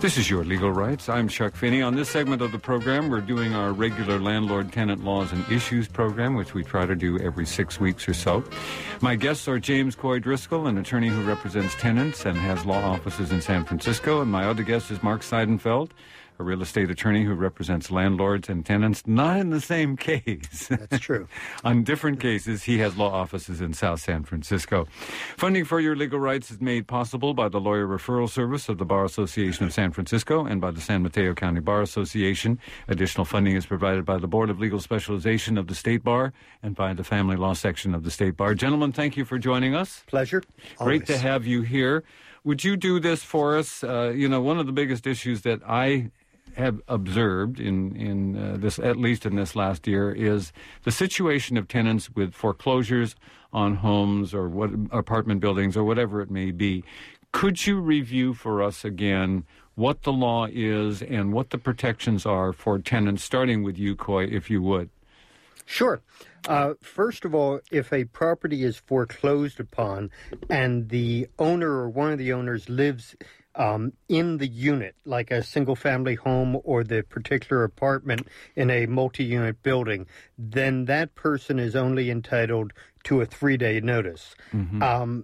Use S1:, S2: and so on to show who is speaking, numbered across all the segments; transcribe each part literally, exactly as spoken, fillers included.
S1: This is Your Legal Rights. I'm Chuck Finney. On this segment of the program, we're doing our regular landlord-tenant laws and issues program, which we try to do every six weeks or so. My guests are James Coy Driscoll, an attorney who represents tenants and has law offices in San Francisco, and my other guest is Mark Seidenfeld, a real estate attorney who represents landlords and tenants, not in the same case.
S2: That's true.
S1: On different cases, he has law offices in South San Francisco. Funding for Your Legal Rights is made possible by the Lawyer Referral Service of the Bar Association of San Francisco and by the San Mateo County Bar Association. Additional funding is provided by the Board of Legal Specialization of the State Bar and by the Family Law Section of the State Bar. Gentlemen, thank you for joining us.
S2: Pleasure.
S1: Great
S2: Always.
S1: to have you here. Would you do this for us? Uh, you know, one of the biggest issues that I have observed in in uh, this, at least in this last year, is the situation of tenants with foreclosures on homes or what apartment buildings or whatever it may be. Could you review for us again what the law is and what the protections are for tenants, starting with you, Coy, if you would?
S2: Sure. Uh, first of all, if a property is foreclosed upon and the owner or one of the owners lives Um, in the unit, like a single-family home or the particular apartment in a multi-unit building, then that person is only entitled to a three-day notice. Mm-hmm. Um,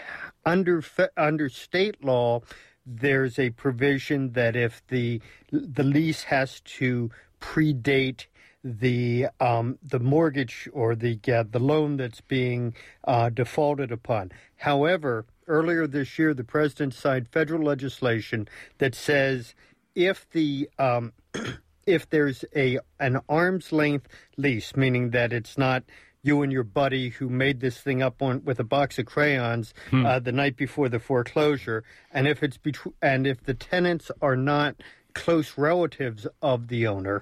S2: under fe- under state law, there's a provision that if the the lease has to predate the um, the mortgage or the uh, the loan that's being uh, defaulted upon. However, earlier this year, the president signed federal legislation that says if the um, if there's a an arm's length lease, meaning that it's not you and your buddy who made this thing up on with a box of crayons hmm. uh, the night before the foreclosure, and if it's betw- and if the tenants are not close relatives of the owner,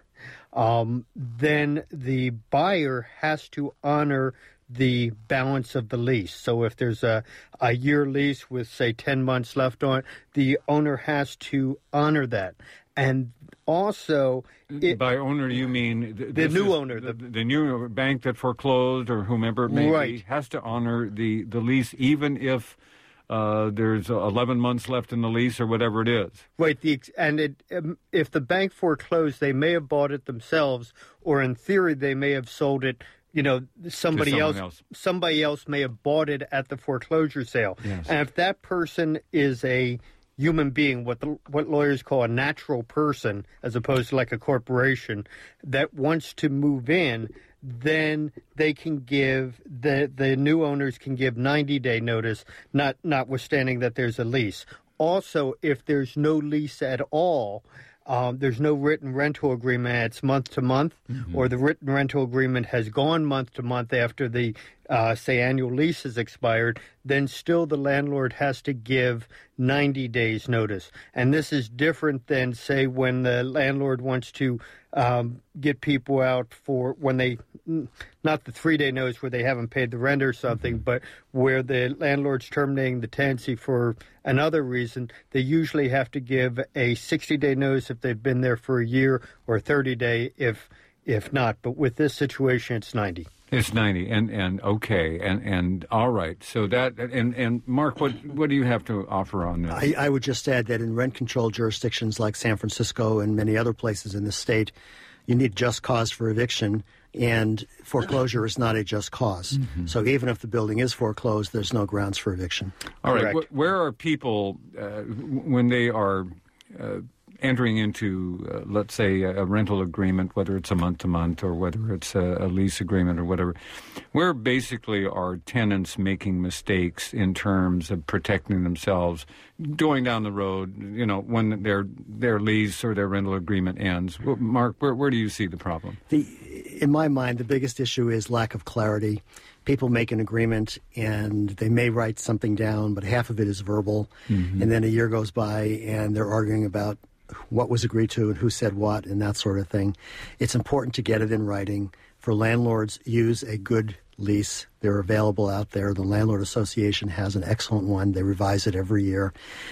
S2: um, then the buyer has to honor the balance of the lease. So if there's a, a year lease with, say, ten months left on it, the owner has to honor that. And also... It,
S1: by owner, you mean...
S2: Th- the new
S1: is,
S2: owner.
S1: The,
S2: the,
S1: the new bank that foreclosed or whomever it may
S2: right.
S1: be has to honor the, the lease even if uh, there's eleven months left in the lease or whatever it is.
S2: Right. The, and it, um, if the bank foreclosed, they may have bought it themselves, or in theory, they may have sold it. You know, somebody else,
S1: else,
S2: somebody else may have bought it at the foreclosure sale.
S1: Yes.
S2: And if that person is a human being, what the, what lawyers call a natural person, as opposed to like a corporation, that wants to move in, then they can give, the, the new owners can give ninety-day notice, not notwithstanding that there's a lease. Also, if there's no lease at all, Um, there's no written rental agreement, it's month to month, mm-hmm. or the written rental agreement has gone month to month after the, uh, say, annual lease has expired, then still the landlord has to give ninety days notice. And this is different than, say, when the landlord wants to um, get people out for when they, not the three-day notice where they haven't paid the rent or something, mm-hmm. but where the landlord's terminating the tenancy for another reason, they usually have to give a sixty-day notice if they've been there for a year, or thirty-day if if not. But with this situation, it's ninety.
S1: It's ninety, and, and okay, and, and all right. So that, and, and Mark, what what do you have to offer on this?
S3: I, I would just add that in rent-controlled jurisdictions like San Francisco and many other places in the state, you need just cause for eviction, and foreclosure is not a just cause. Mm-hmm. So even if the building is foreclosed, there's no grounds for eviction.
S1: All right. Correct. Where are people, uh, when they are uh, entering into, uh, let's say, a, a rental agreement, whether it's a month-to-month or whether it's a, a lease agreement or whatever, where basically are tenants making mistakes in terms of protecting themselves going down the road, you know, when their their lease or their rental agreement ends? Mark, where, where do you see the problem?
S3: The, in my mind, the biggest issue is lack of clarity. People make an agreement and they may write something down, but half of it is verbal. Mm-hmm. And then a year goes by and they're arguing about what was agreed to and who said what and that sort of thing. It's important to get it in writing. For landlords, use a good lease. They're available out there. The Landlord Association has an excellent one. They revise it every year.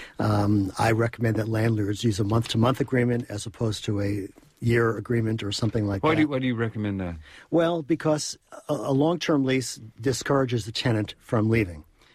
S3: Um, I recommend that landlords use a month-to-month agreement as opposed to a year agreement or something like
S1: why
S3: that.
S1: Do you, why do you recommend that?
S3: Well, because a, a long-term lease discourages the tenant from leaving.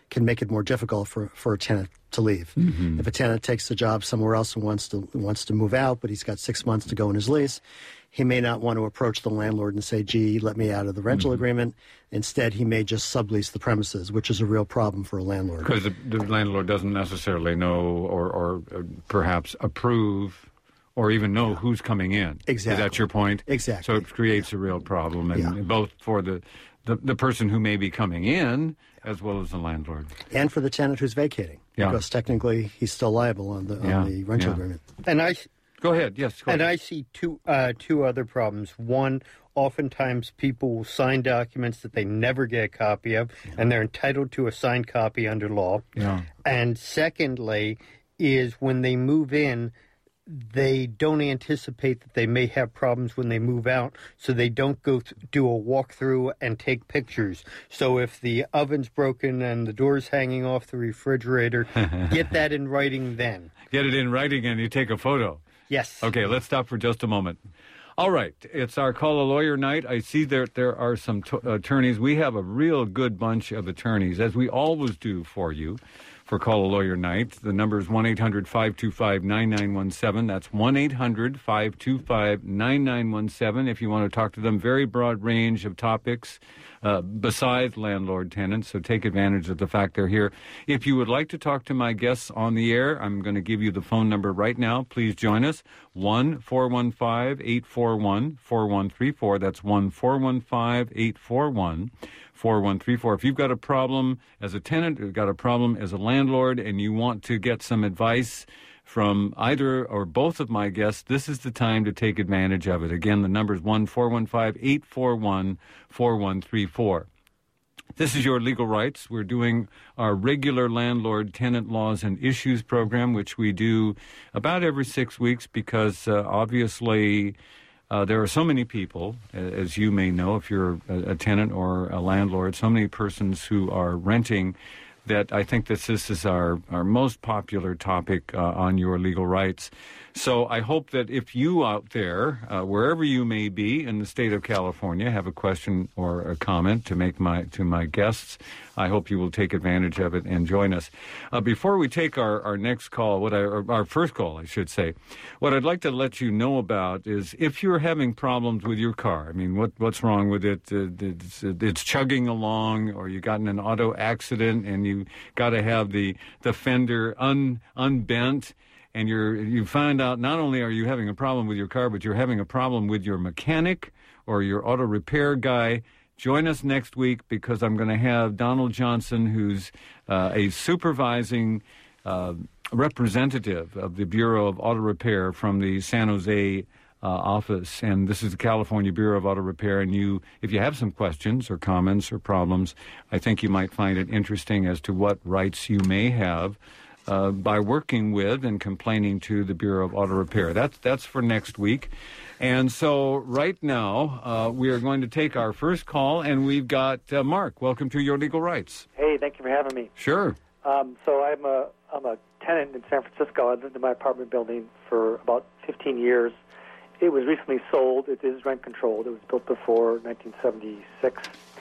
S3: can make it more difficult for, for a tenant to leave. Mm-hmm. If a tenant takes a job somewhere else and wants to wants to move out, but he's got six months to go in his lease, he may not want to approach the landlord and say, gee, let me out of the rental mm-hmm. agreement. Instead, he may just sublease the premises, which is a real problem for a landlord.
S1: Because the, the landlord doesn't necessarily know or, or uh, perhaps approve or even know yeah. who's coming in.
S3: Exactly.
S1: Is that your point?
S3: Exactly.
S1: So it creates
S3: yeah.
S1: a real problem, and
S3: yeah.
S1: both for the, the, the person who may be coming in as well as the landlord.
S3: And for the tenant who's vacating.
S1: Yeah.
S3: Because technically, he's still liable on the,
S1: yeah.
S3: on the rental
S1: yeah.
S3: agreement.
S2: And I...
S1: Go ahead. Yes. Go
S2: and
S1: ahead.
S2: I see two uh, two other problems. One, oftentimes people will sign documents that they never get a copy of, yeah. and they're entitled to a signed copy under law.
S1: Yeah.
S2: And secondly, is when they move in, they don't anticipate that they may have problems when they move out, so they don't go th- do a walkthrough and take pictures. So if the oven's broken and the door's hanging off the refrigerator, get that in writing then.
S1: Get it in writing and you take a photo.
S2: Yes.
S1: Okay, let's stop for just a moment. All right, it's our Call a Lawyer night. I see that there are some t- attorneys. We have a real good bunch of attorneys, as we always do for you, for Call a Lawyer night. The number is one eight hundred five two five nine nine one seven. That's one eight hundred five two five nine nine one seven if you want to talk to them. Very broad range of topics uh, besides landlord-tenants, so take advantage of the fact they're here. If you would like to talk to my guests on the air, I'm going to give you the phone number right now. Please join us, one four one five eight four one four one three four. That's one four one five eight four one four one three four. If you've got a problem as a tenant, you've got a problem as a landlord, and you want to get some advice from either or both of my guests, this is the time to take advantage of it. Again, the number is one four one five eight four one four one three four. This is Your Legal Rights. We're doing our regular landlord-tenant laws and issues program, which we do about every six weeks because uh, obviously uh, there are so many people, as you may know, if you're a, a tenant or a landlord, so many persons who are renting that I think that this is our, our most popular topic uh, on Your Legal Rights. So I hope that if you out there, uh, wherever you may be in the state of California, have a question or a comment to make my to my guests, I hope you will take advantage of it and join us. Uh, before we take our, our next call, what I, or our first call, I should say, what I'd like to let you know about is if you're having problems with your car, I mean, what what's wrong with it? Uh, it's, it's chugging along, or you got in an auto accident and you got to have the, the fender un, unbent, and you're you find out not only are you having a problem with your car, but you're having a problem with your mechanic or your auto repair guy. Join us next week because I'm going to have Donald Johnson, who's uh, a supervising uh, representative of the Bureau of Auto Repair from the San Jose uh, office. And this is the California Bureau of Auto Repair. And you, if you have some questions or comments or problems, I think you might find it interesting as to what rights you may have Uh, by working with and complaining to the Bureau of Auto Repair. That's that's for next week. And so right now, uh, we are going to take our first call, and we've got uh, Mark. Welcome to Your Legal Rights.
S4: Hey, thank you for having me.
S1: Sure.
S4: Um, so I'm a, I'm a tenant in San Francisco. I've lived in my apartment building for about fifteen years. It was recently sold. It is rent-controlled. It was built before nineteen seventy-six.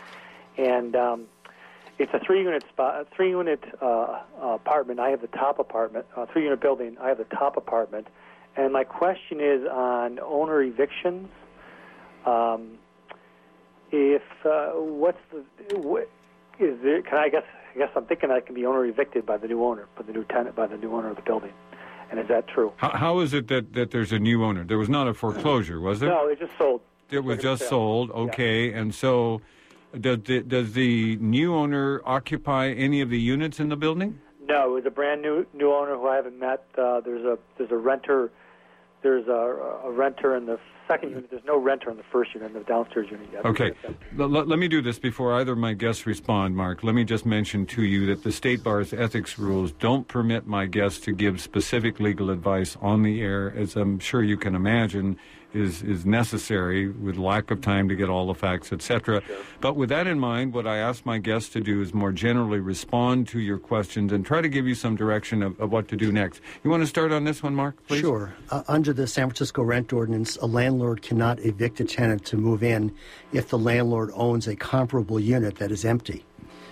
S4: And um, it's a three-unit spot, a three-unit uh, apartment. I have the top apartment, a three-unit building. I have the top apartment. And my question is on owner evictions. Um, if uh, what's the what, is there? Can I, I guess I guess I'm thinking I can be owner evicted by the new owner, by the new tenant, by the new owner of the building. And is that true?
S1: How, how is it that, that there's a new owner? There was not a foreclosure, was there?
S4: No, it just sold.
S1: It was just
S4: sale.
S1: sold. Okay, yeah. And so. Does the, does the new owner occupy any of the units in the building?
S4: No, it was a brand new new owner who I haven't met. Uh, there's a there's a renter, there's a, a renter in the second unit. There's no renter in the first unit, in the downstairs unit yet.
S1: Okay, let, let, let me do this before either of my guests respond, Mark. Let me just mention to you that the State Bar's ethics rules don't permit my guests to give specific legal advice on the air, as I'm sure you can imagine. Is, is necessary with lack of time to get all the facts, et cetera.
S4: Sure.
S1: But with that in mind, what I ask my guests to do is more generally respond to your questions and try to give you some direction of, of what to do next. You want to start on this one, Mark, please?
S3: Sure. Uh, under the San Francisco rent ordinance, a landlord cannot evict a tenant to move in if the landlord owns a comparable unit that is empty.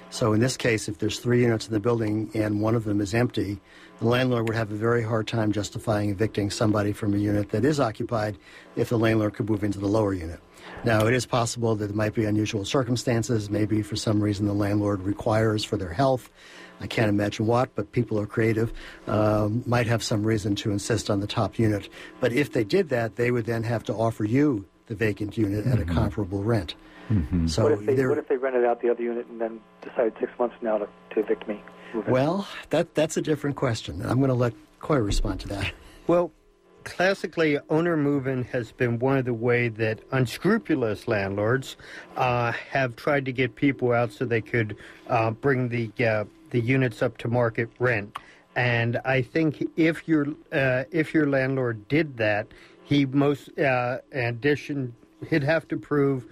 S3: So in this case, if there's three units in the building and one of them is empty, the landlord would have a very hard time justifying evicting somebody from a unit that is occupied if the landlord could move into the lower unit. Now, it is possible that there might be unusual circumstances. Maybe for some reason the landlord requires for their health. I can't imagine what, but people are creative, um, might have some reason to insist on the top unit. But if they did that, they would then have to offer you the vacant unit mm-hmm. at a comparable rent.
S1: Mm-hmm.
S4: So what if, they, what if they rented out the other unit and then decided six months from now to, to evict me?
S3: Well, that that's a different question. I'm going to let Coy respond to that.
S2: Well, classically, owner move-in has been one of the ways that unscrupulous landlords uh, have tried to get people out so they could uh, bring the uh, the units up to market rent. And I think if your uh, if your landlord did that, he most uh, in addition he'd have to prove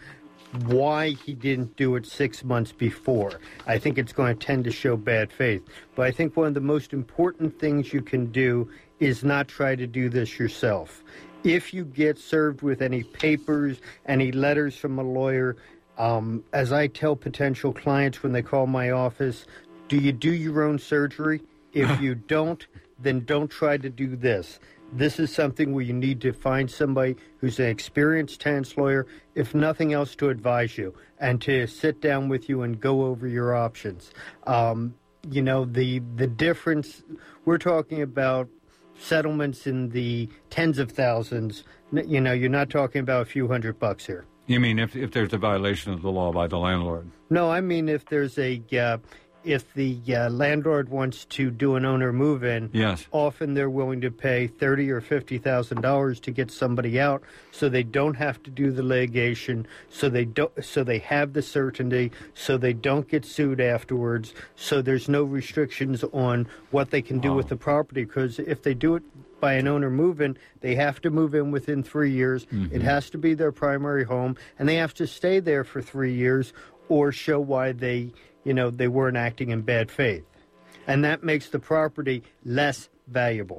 S2: why he didn't do it six months before. I think it's going to tend to show bad faith. But I think one of the most important things you can do is not try to do this yourself. If you get served with any papers, any letters from a lawyer, um, as I tell potential clients when they call my office, do you do your own surgery? If you don't, then don't try to do this. This is something where you need to find somebody who's an experienced tenants lawyer, if nothing else, to advise you and to sit down with you and go over your options. Um, you know, the the difference, we're talking about settlements in the tens of thousands. You know, you're not talking about a few hundred bucks here.
S1: You mean if if there's a violation of the law by the landlord?
S2: No, I mean if there's a... Uh, If the uh, landlord wants to do an owner move-in,
S1: yes.
S2: often they're willing to pay thirty or fifty thousand dollars to get somebody out, so they don't have to do the litigation, so they don't, so they have the certainty, so they don't get sued afterwards, so there's no restrictions on what they can do wow. with the property. Because if they do it by an owner move-in, they have to move in within three years. Mm-hmm. It has to be their primary home, and they have to stay there for three years, or show why they. You know, they weren't acting in bad faith. And that makes the property less valuable.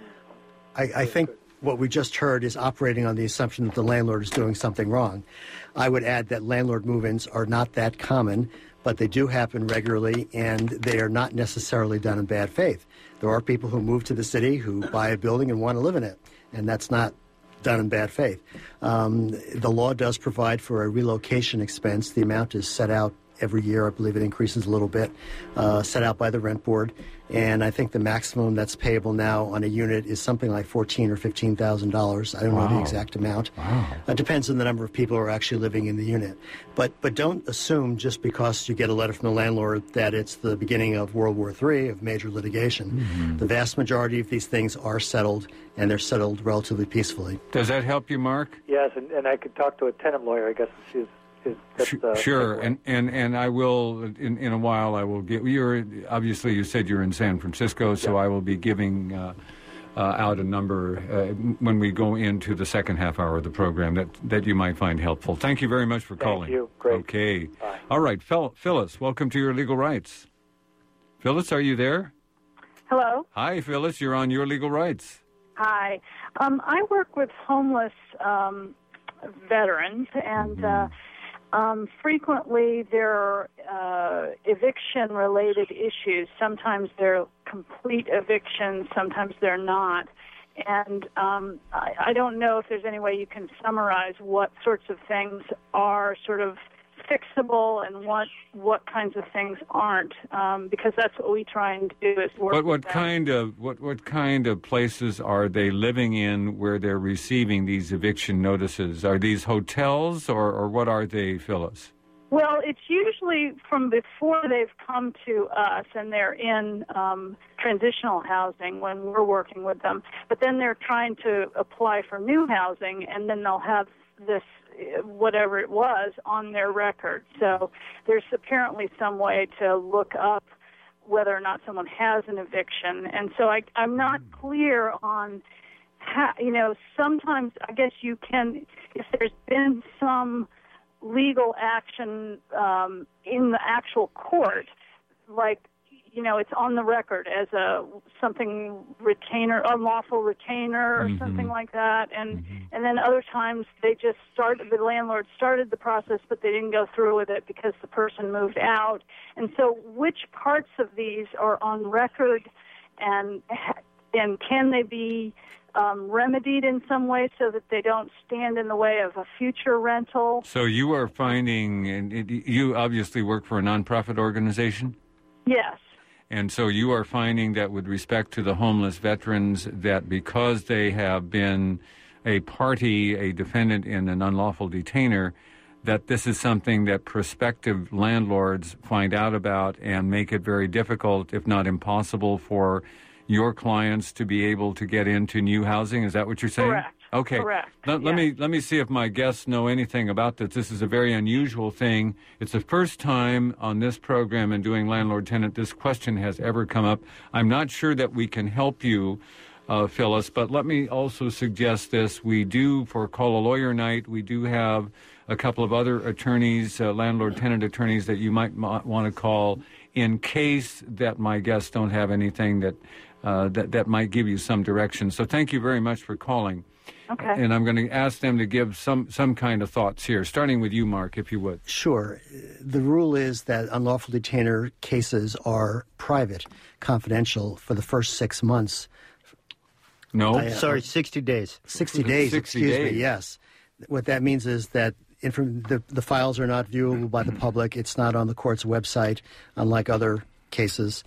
S3: I, I think what we just heard is operating on the assumption that the landlord is doing something wrong. I would add that landlord move-ins are not that common, but they do happen regularly, and they are not necessarily done in bad faith. There are people who move to the city who buy a building and want to live in it, and that's not done in bad faith. Um, the law does provide for a relocation expense. The amount is set out every year. I believe it increases a little bit, uh, set out by the rent board. And I think the maximum that's payable now on a unit is something like fourteen thousand dollars or fifteen thousand dollars. I don't wow. know the exact amount.
S1: Wow.
S3: It depends on the number of people who are actually living in the unit. But but don't assume just because you get a letter from the landlord that it's the beginning of World War Three, of major litigation. Mm-hmm. The vast majority of these things are settled, and they're settled relatively peacefully.
S1: Does that help you, Mark?
S4: Yes, and, and I could talk to a tenant lawyer, I guess, is That's, uh,
S1: sure, and, and and I will in, in a while. I will get. You're obviously you said you're in San Francisco, so yeah. I will be giving uh, uh, out a number uh, when we go into the second half hour of the program that, that you might find helpful. Thank you very much for
S4: Thank
S1: calling.
S4: you. Great.
S1: Okay.
S4: Bye.
S1: All right, Phil, Phyllis. Welcome to Your Legal Rights. Phyllis, are you there?
S5: Hello.
S1: Hi, Phyllis. You're on Your Legal Rights.
S5: Hi. Um, I work with homeless um, veterans, and. Mm-hmm. Uh, Um, frequently, there are uh, eviction-related issues. Sometimes they're complete evictions, sometimes they're not. And um, I, I don't know if there's any way you can summarize what sorts of things are sort of fixable and what what kinds of things aren't, um, because that's what we try and do is work.
S1: But what
S5: with them.
S1: kind of what what kind of places are they living in where they're receiving these eviction notices? Are these hotels or, or what are they, Phyllis?
S5: Well, it's usually from before they've come to us and they're in um, transitional housing when we're working with them. But then they're trying to apply for new housing, and then they'll have this, whatever it was, on their record. So there's apparently some way to look up whether or not someone has an eviction. And so I, I'm not clear on how, you know, sometimes I guess you can, if there's been some legal action um, in the actual court, like you know, it's on the record as a something retainer, unlawful retainer, or
S1: mm-hmm.
S5: something like that. And
S1: mm-hmm.
S5: and then other times they just started, the landlord started the process, but they didn't go through with it because the person moved out. And so, which parts of these are on record, and and can they be Um, remedied in some way so that they don't stand in the way of a future rental?
S1: So you are finding, and it, you obviously work for a nonprofit organization?
S5: Yes.
S1: And so you are finding that with respect to the homeless veterans, that because they have been a party, a defendant in an unlawful detainer, that this is something that prospective landlords find out about and make it very difficult, if not impossible, for your clients to be able to get into new housing. Is that what you're saying?
S5: Correct.
S1: Okay.
S5: Correct.
S1: Let, let
S5: yes.
S1: me let me see if my guests know anything about this. This is a very unusual thing. It's the first time on this program in doing landlord-tenant this question has ever come up. I'm not sure that we can help you, uh, Phyllis, but let me also suggest this. We do, for Call a Lawyer Night, we do have a couple of other attorneys, uh, landlord-tenant attorneys that you might m- want to call in case that my guests don't have anything that Uh, that, that might give you some direction. So thank you very much for calling.
S5: Okay.
S1: And I'm going to ask them to give some, some kind of thoughts here, starting with you, Mark, if you would.
S3: Sure. The rule is that unlawful detainer cases are private, confidential for the first six months.
S1: No?
S3: I, uh,
S2: Sorry, sixty days.
S3: sixty days,
S1: sixty
S3: excuse
S1: days.
S3: me, yes. What that means is that inf- the, the files are not viewable by the public. It's not on the court's website, unlike other cases,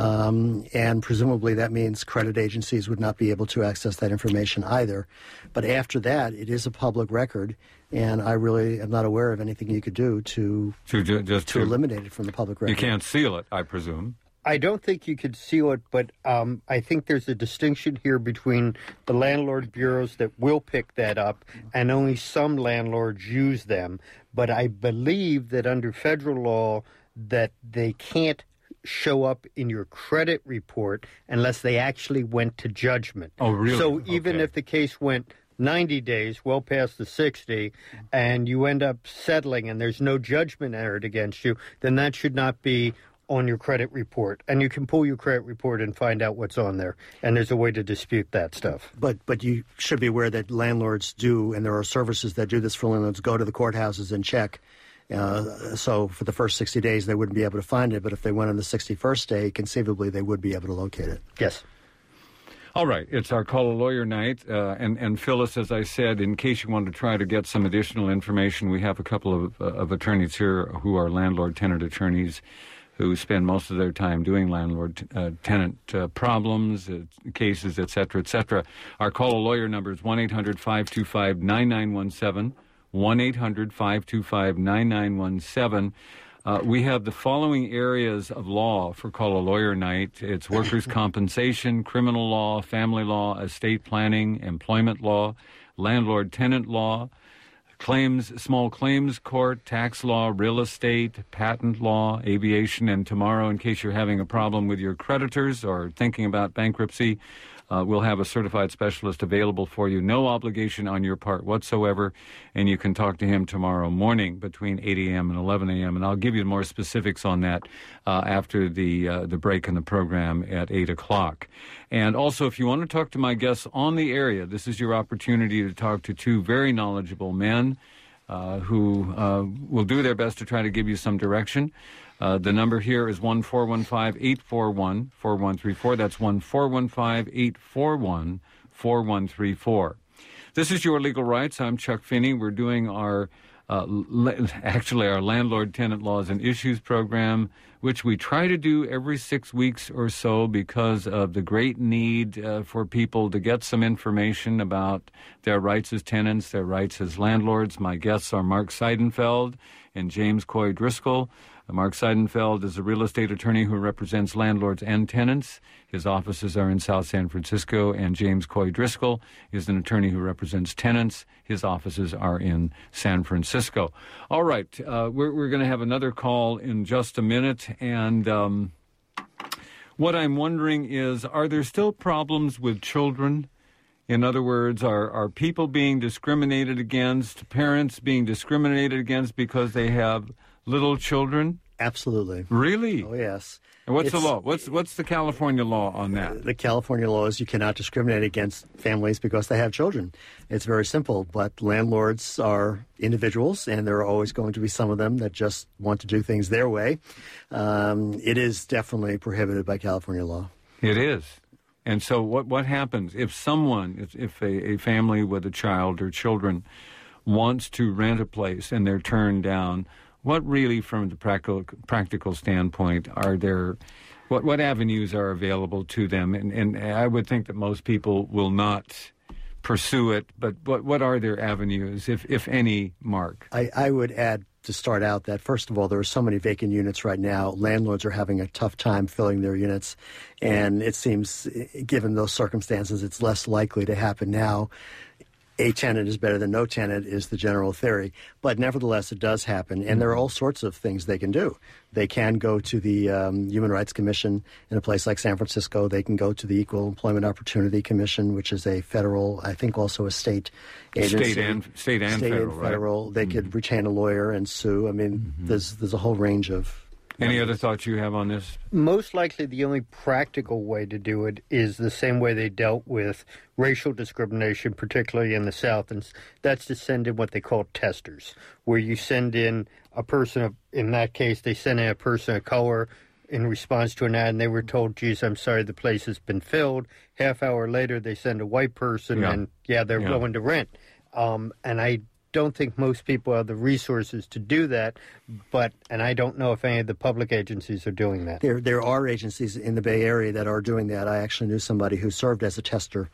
S3: um, and presumably that means credit agencies would not be able to access that information either. But after that, it is a public record, and I really am not aware of anything you could do to
S1: To, ju- just
S3: to eliminate it from the public record.
S1: You can't seal it, I presume.
S2: I don't think you could seal it, but um, I think there's a distinction here between the landlord bureaus that will pick that up and only some landlords use them. But I believe that under federal law that they can't show up in your credit report unless they actually went to judgment.
S1: Oh, really?
S2: So even
S1: Okay.
S2: if the case went ninety days, well past the sixty, and you end up settling and there's no judgment entered against you, then that should not be on your credit report. And you can pull your credit report and find out what's on there. And there's a way to dispute that stuff.
S3: But but you should be aware that landlords do, and there are services that do this for landlords, go to the courthouses and check. Uh, so for the first sixty days, they wouldn't be able to find it. But if they went on the sixty-first day, conceivably, they would be able to locate it.
S2: Yes.
S1: All right, it's our Call a Lawyer night, uh, and, and Phyllis, as I said, in case you want to try to get some additional information, we have a couple of, uh, of attorneys here who are landlord-tenant attorneys who spend most of their time doing landlord-tenant uh, uh, problems, uh, cases, et cetera, et cetera. Our Call a Lawyer number is one eight hundred five two five nine nine one seven, one eight hundred five two five nine nine one seven. Uh, we have the following areas of law for Call a Lawyer Night. It's workers' compensation, criminal law, family law, estate planning, employment law, landlord-tenant law, claims, small claims court, tax law, real estate, patent law, aviation, and tomorrow, in case you're having a problem with your creditors or thinking about bankruptcy, Uh, we'll have a certified specialist available for you. No obligation on your part whatsoever, and you can talk to him tomorrow morning between eight a.m. and eleven a.m., and I'll give you more specifics on that uh, after the uh, the break in the program at eight o'clock. And also, if you want to talk to my guests on the area, this is your opportunity to talk to two very knowledgeable men uh, who uh, will do their best to try to give you some direction. Uh, the number here is one four one five, eight four one, four one three four. That's one four one five, eight four one, four one three four. This is Your Legal Rights. I'm Chuck Finney. We're doing our, uh, le- actually our Landlord-Tenant Laws and Issues program, which we try to do every six weeks or so because of the great need uh, for people to get some information about their rights as tenants, their rights as landlords. My guests are Mark Seidenfeld and James Coy Driscoll. Mark Seidenfeld is a real estate attorney who represents landlords and tenants. His offices are in South San Francisco, and James Coy Driscoll is an attorney who represents tenants. His offices are in San Francisco. All right, uh, we're, we're going to have another call in just a minute, and um, what I'm wondering is, are there still problems with children? In other words, are, are people being discriminated against, parents being discriminated against because they have little children?
S3: Absolutely.
S1: Really?
S3: Oh, yes.
S1: And what's
S3: It's-
S1: the law? What's what's the California law on that?
S3: The California law is you cannot discriminate against families because they have children. It's very simple, but landlords are individuals, and there are always going to be some of them that just want to do things their way. Um, it is definitely prohibited by California law.
S1: It is. And so what what happens if someone, if, if a, a family with a child or children wants to rent a place and they're turned down? What really, from the practical practical standpoint, are there? What what avenues are available to them? And and I would think that most people will not pursue it. But what what are their avenues, if if any, Mark?
S3: I, I would add to start out that, first of all, there are so many vacant units right now. Landlords are having a tough time filling their units. And it seems, given those circumstances, it's less likely to happen now. A tenant is better than no tenant is the general theory. But nevertheless, it does happen. And there are all sorts of things they can do. They can go to the um, Human Rights Commission in a place like San Francisco. They can go to the Equal Employment Opportunity Commission, which is a federal, I think also a state agency.
S1: State and, state and
S3: state
S1: federal,
S3: and federal.
S1: right?
S3: They
S1: Mm-hmm.
S3: could retain a lawyer and sue. I mean, mm-hmm. there's there's a whole range of...
S1: Any other thoughts you have on this?
S2: Most likely the only practical way to do it is the same way they dealt with racial discrimination, particularly in the South, and that's to send in what they call testers, where you send in a person, of, in that case, they sent in a person of color in response to an ad, and they were told, geez, I'm sorry, the place has been filled. Half hour later, they send a white person,
S1: yeah.
S2: and, yeah, they're
S1: yeah.
S2: willing to rent. Um, and I don't think most people have the resources to do that, but and I don't know if any of the public agencies are doing that.
S3: There there are agencies in the Bay Area that are doing that. I actually knew somebody who served as a tester,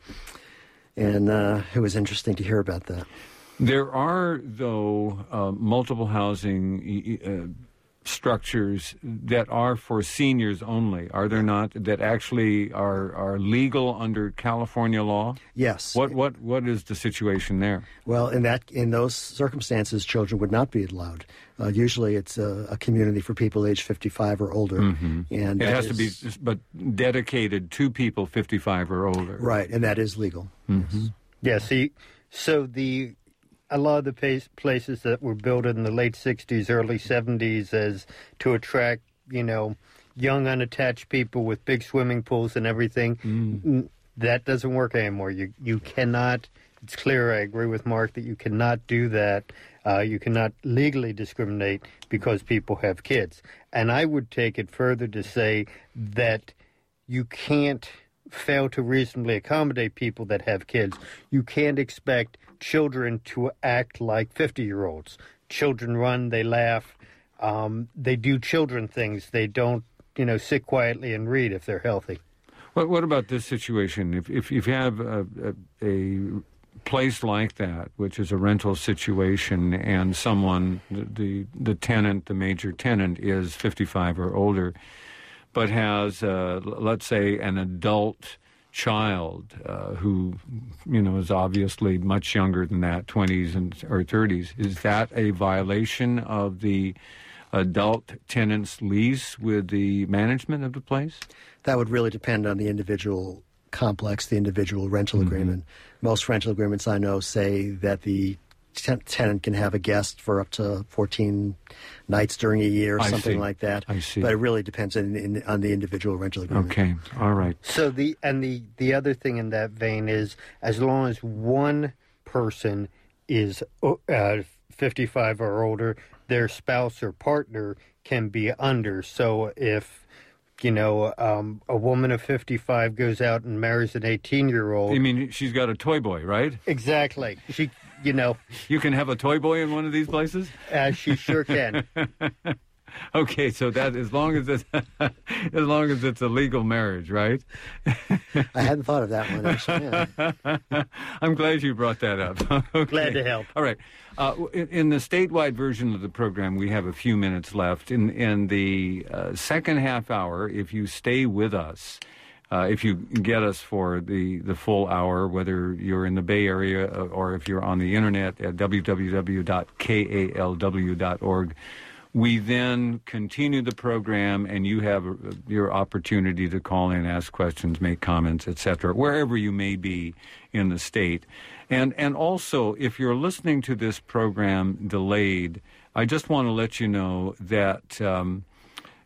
S3: and uh, it was interesting to hear about that.
S1: There are, though, uh, multiple housing uh, structures that are for seniors only, are there not, that actually are, are legal under California law?
S3: Yes.
S1: What what what is the situation there?
S3: Well, in that in those circumstances, children would not be allowed. Uh, usually, it's a, a community for people age fifty-five or older,
S1: mm-hmm.
S3: and
S1: it has
S3: is,
S1: to be, but dedicated to people fifty-five or older.
S3: Right, and that is legal.
S1: Mm-hmm.
S3: Yes.
S2: Yeah. See, so the a lot of the pace, places that were built in the late sixties, early seventies as to attract, you know, young unattached people with big swimming pools and everything, mm. that doesn't work anymore. You you cannot, it's clear, I agree with Mark, that you cannot do that. Uh, you cannot legally discriminate because people have kids. And I would take it further to say that you can't fail to reasonably accommodate people that have kids. You can't expect children to act like fifty-year-olds. Children run, they laugh, um, they do children things. They don't, you know, sit quietly and read if they're healthy.
S1: What What about this situation? If if you have a, a, a place like that, which is a rental situation, and someone, the, the the tenant, the major tenant, is fifty-five or older, but has, uh, let's say, an adult child uh, who, you know, is obviously much younger than that, twenties and or thirties, is that a violation of the adult tenant's lease with the management of the place?
S3: That would really depend on the individual complex, the individual rental mm-hmm. agreement. Most rental agreements I know say that the ten- tenant can have a guest for up to fourteen nights during a year, or
S1: I
S3: something
S1: see.
S3: like that.
S1: I see.
S3: But it really depends on, in, on the individual rental agreement.
S1: Okay, all right.
S2: So the and the the other thing in that vein is, as long as one person is uh, fifty-five or older, their spouse or partner can be under. So if, you know, um, a woman of fifty-five goes out and marries an eighteen-year-old...
S1: You mean she's got a toy boy, right?
S2: Exactly. She, you know...
S1: You can have a toy boy in one of these places?
S2: Uh, she sure can.
S1: Okay, so that as long as it's as long as it's a legal marriage, right?
S3: I hadn't thought of that one, actually. Yeah.
S1: I'm glad you brought that up. Okay.
S2: Glad to help.
S1: All right. Uh, in, in the statewide version of the program, we have a few minutes left. In in the uh, second half hour, if you stay with us, uh, if you get us for the, the full hour, whether you're in the Bay Area or if you're on the internet at w w w dot k a l w dot org, we then continue the program, and you have your opportunity to call in, ask questions, make comments, et cetera, wherever you may be in the state. And and also, if you're listening to this program delayed, I just want to let you know that um,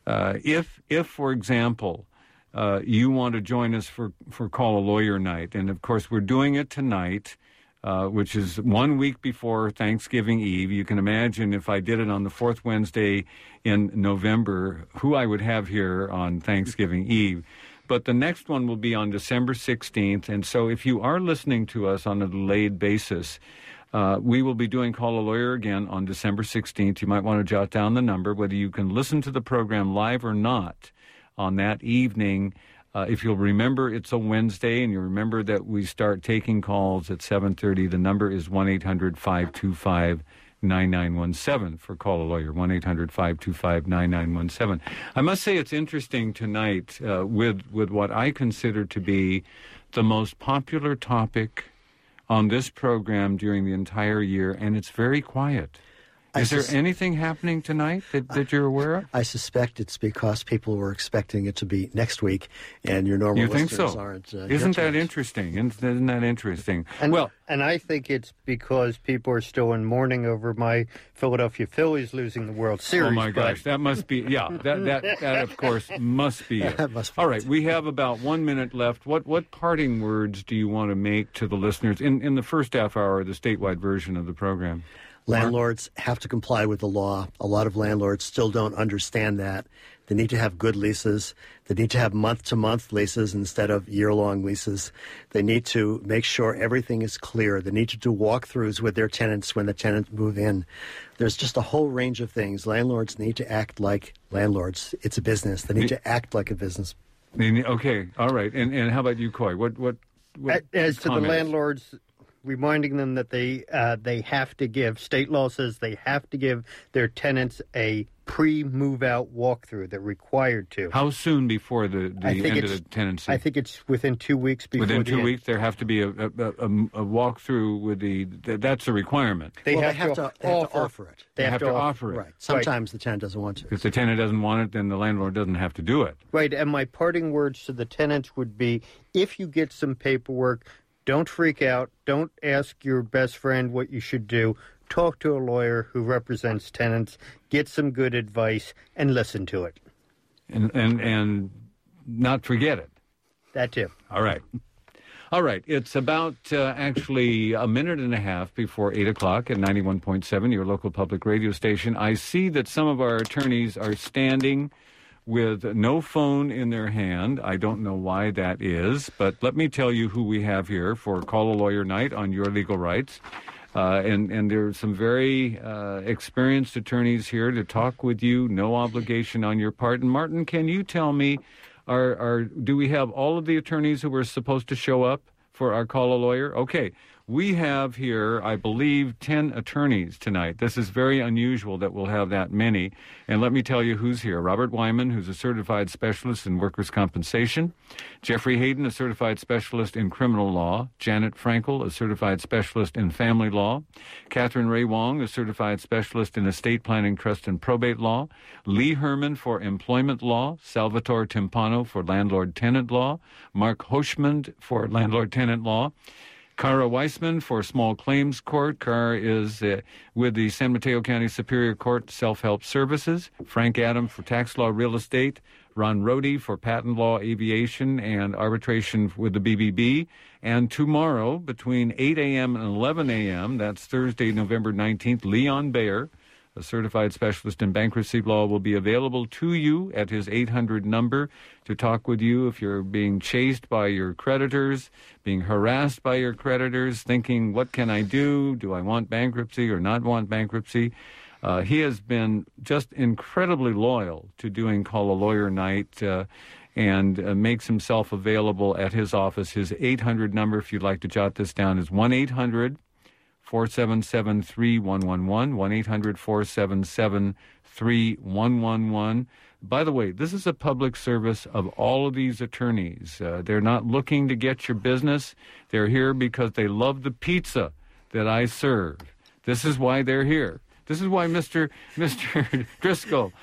S1: Uh, if, if, for example, uh, you want to join us for, for Call a Lawyer Night, and of course we're doing it tonight, uh, which is one week before Thanksgiving Eve. You can imagine if I did it on the fourth Wednesday in November, who I would have here on Thanksgiving Eve. But the next one will be on December sixteenth, and so if you are listening to us on a delayed basis, Uh, we will be doing Call a Lawyer again on December sixteenth. You might want to jot down the number, whether you can listen to the program live or not on that evening. Uh, if you'll remember, it's a Wednesday, and you remember that we start taking calls at seven thirty. The number is one eight hundred five two five nine nine one seven for Call a Lawyer, one eight hundred five two five nine nine one seven. I must say it's interesting tonight uh, with, with what I consider to be the most popular topic on this program during the entire year, and it's very quiet. Is sus- there anything happening tonight that, that you're aware of?
S3: I suspect it's because people were expecting it to be next week, and your normal
S1: you think
S3: listeners
S1: so?
S3: aren't. Uh,
S1: Isn't that interesting? Isn't that interesting?
S2: And,
S1: well,
S2: and I think it's because people are still in mourning over my Philadelphia Phillies losing the World Series.
S1: Oh my
S2: but...
S1: gosh, that must be yeah. That that that of course must be it.
S3: That must be
S1: All right,
S3: it.
S1: we have about one minute left. What what parting words do you want to make to the listeners in in the first half hour, the statewide version of the program?
S3: Landlords have to comply with the law. A lot of landlords still don't understand that. They need to have good leases. They need to have month-to-month leases instead of year-long leases. They need to make sure everything is clear. They need to do walkthroughs with their tenants when the tenants move in. There's just a whole range of things. Landlords need to act like landlords. It's a business. They need to act like a business.
S1: Okay, all right. And and how about you, Coy? What what? what
S2: As to
S1: comments?
S2: the landlords, reminding them that they uh, they have to give, state law says they have to give their tenants a pre-move-out walkthrough. They're required to.
S1: How soon before the, the
S2: I think
S1: end of
S2: it's-
S1: the tenancy?
S2: I think it's within two weeks before
S1: Within
S2: the
S1: two
S2: end.
S1: weeks, there have to be a, a, a, a walkthrough with the, that's a requirement.
S2: They,
S3: well,
S2: have
S3: they have
S2: to,
S3: to, they have
S2: offer,
S3: to offer it.
S2: They have,
S1: to
S2: to
S1: offer it.
S3: Right. Sometimes the tenant doesn't want to.
S1: If the tenant doesn't want it, then the landlord doesn't have to do it.
S2: Right, and my parting words to the tenants would be, if you get some paperwork, don't freak out. Don't ask your best friend what you should do. Talk to a lawyer who represents tenants. Get some good advice and listen to it.
S1: And, and, and not forget it.
S2: That too.
S1: All right. All right. It's about uh, actually a minute and a half before eight o'clock at ninety-one point seven, your local public radio station. I see that some of our attorneys are standing with no phone in their hand. I don't know why that is, but let me tell you who we have here for Call a Lawyer Night on Your Legal Rights. Uh, and, and there are some very uh, experienced attorneys here to talk with you, no obligation on your part. And Martin, can you tell me, are, are do we have all of the attorneys who were supposed to show up for our Call a Lawyer? Okay. We have here, I believe, ten attorneys tonight. This is very unusual that we'll have that many. And let me tell you who's here. Robert Wyman, who's a certified specialist in workers' compensation. Jeffrey Hayden, a certified specialist in criminal law. Janet Frankel, a certified specialist in family law. Catherine Ray Wong, a certified specialist in estate planning, trust, and probate law. Lee Herman for employment law. Salvatore Timpano for landlord-tenant law. Mark Hoshmand for landlord-tenant law. Kara Weissman for Small Claims Court. Kara is uh, with the San Mateo County Superior Court Self-Help Services. Frank Adam for Tax Law Real Estate. Ron Rohde for Patent Law Aviation and Arbitration with the B B B. And tomorrow, between eight a.m. and eleven a.m., that's Thursday, November nineteenth, Leon Bayer, a certified specialist in bankruptcy law, will be available to you at his eight hundred number to talk with you if you're being chased by your creditors, being harassed by your creditors, thinking, what can I do? Do I want bankruptcy or not want bankruptcy? Uh, he has been just incredibly loyal to doing Call a Lawyer Night uh, and uh, makes himself available at his office. His eight hundred number, if you'd like to jot this down, is one eight hundred four seven seven three one one one, one eight hundred four seven seven three one one one. By the way, this is a public service of all of these attorneys. Uh, they're not looking to get your business. They're here because they love the pizza that I serve. This is why they're here. This is why Mister Mister Driscoll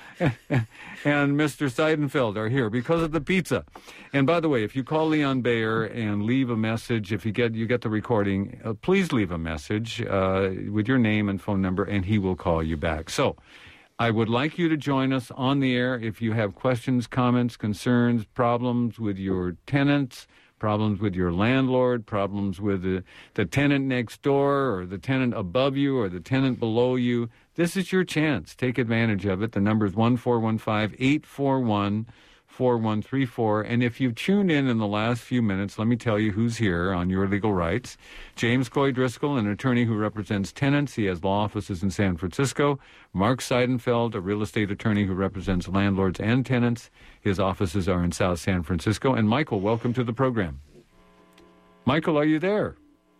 S1: and Mister Seidenfeld are here, because of the pizza. And by the way, if you call Leon Bayer and leave a message, if you get you get the recording, uh, please leave a message uh, with your name and phone number, and he will call you back. So, I would like you to join us on the air if you have questions, comments, concerns, problems with your tenants, problems with your landlord, problems with the, the tenant next door or the tenant above you or the tenant below you. This is your chance. Take advantage of it. The number is one four one five, eight four one, four one three four. And if you've tuned in in the last few minutes, let me tell you who's here on Your Legal Rights. James Coy Driscoll, an attorney who represents tenants. He has law offices in San Francisco. Mark Seidenfeld, a real estate attorney who represents landlords and tenants. His offices are in South San Francisco. And Michael, welcome to the program. Michael, are you there?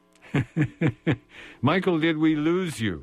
S1: Michael, did we lose you?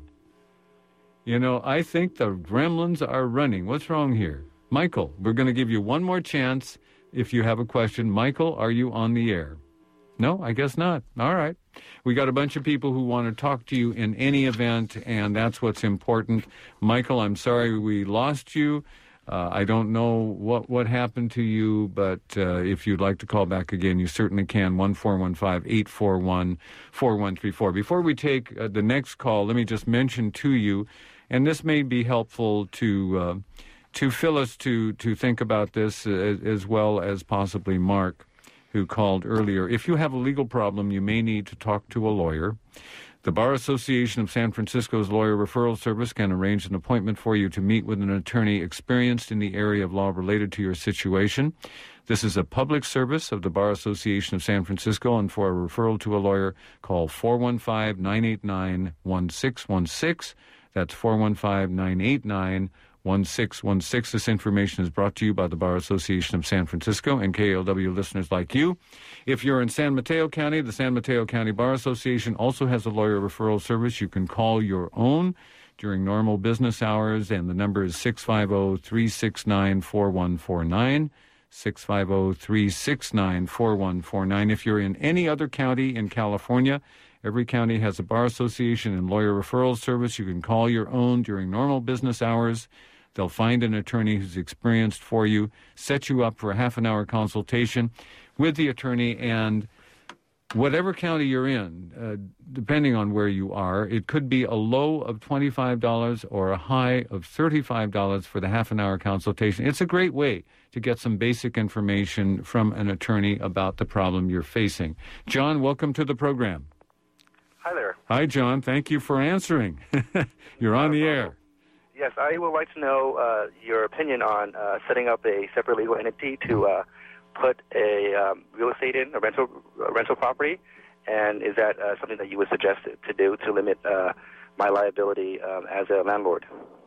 S1: You know, I think the gremlins are running. What's wrong here? Michael, we're going to give you one more chance if you have a question. Michael, are you on the air? No, I guess not. All right. We got a bunch of people who want to talk to you in any event, and that's what's important. Michael, I'm sorry we lost you. Uh, I don't know what, what happened to you, but uh, if you'd like to call back again, you certainly can, one four one five, eight four one, four one three four. Before we take uh, the next call, let me just mention to you, and this may be helpful to... Uh, to Phyllis to, to think about this uh, as well as possibly Mark, who called earlier. If you have a legal problem, you may need to talk to a lawyer. The Bar Association of San Francisco's Lawyer Referral Service can arrange an appointment for you to meet with an attorney experienced in the area of law related to your situation. This is a public service of the Bar Association of San Francisco, and for a referral to a lawyer, call four one five, nine eight nine, one six one six. That's four one five, nine eight nine, one six one six. This information is brought to you by the Bar Association of San Francisco and K A L W listeners like you. If you're in San Mateo County, the San Mateo County Bar Association also has a lawyer referral service. You can call your own during normal business hours, and the number is six five zero, three six nine, four one four nine, six five zero, three six nine, four one four nine. If you're in any other county in California, every county has a bar association and lawyer referral service. You can call your own during normal business hours. They'll find an attorney who's experienced for you, set you up for a half an hour consultation with the attorney, and whatever county you're in, uh, depending on where you are, it could be a low of twenty-five dollars or a high of thirty-five dollars for the half an hour consultation. It's a great way to get some basic information from an attorney about the problem you're facing. John, welcome to the program.
S6: Hi there.
S1: Hi, John. Thank you for answering. You're on the air.
S6: Yes, I would like to know uh, your opinion on uh, setting up a separate legal entity to uh, put a um, real estate in, a rental a rental property, and is that uh, something that you would suggest to do to limit uh, my liability um, as a landlord?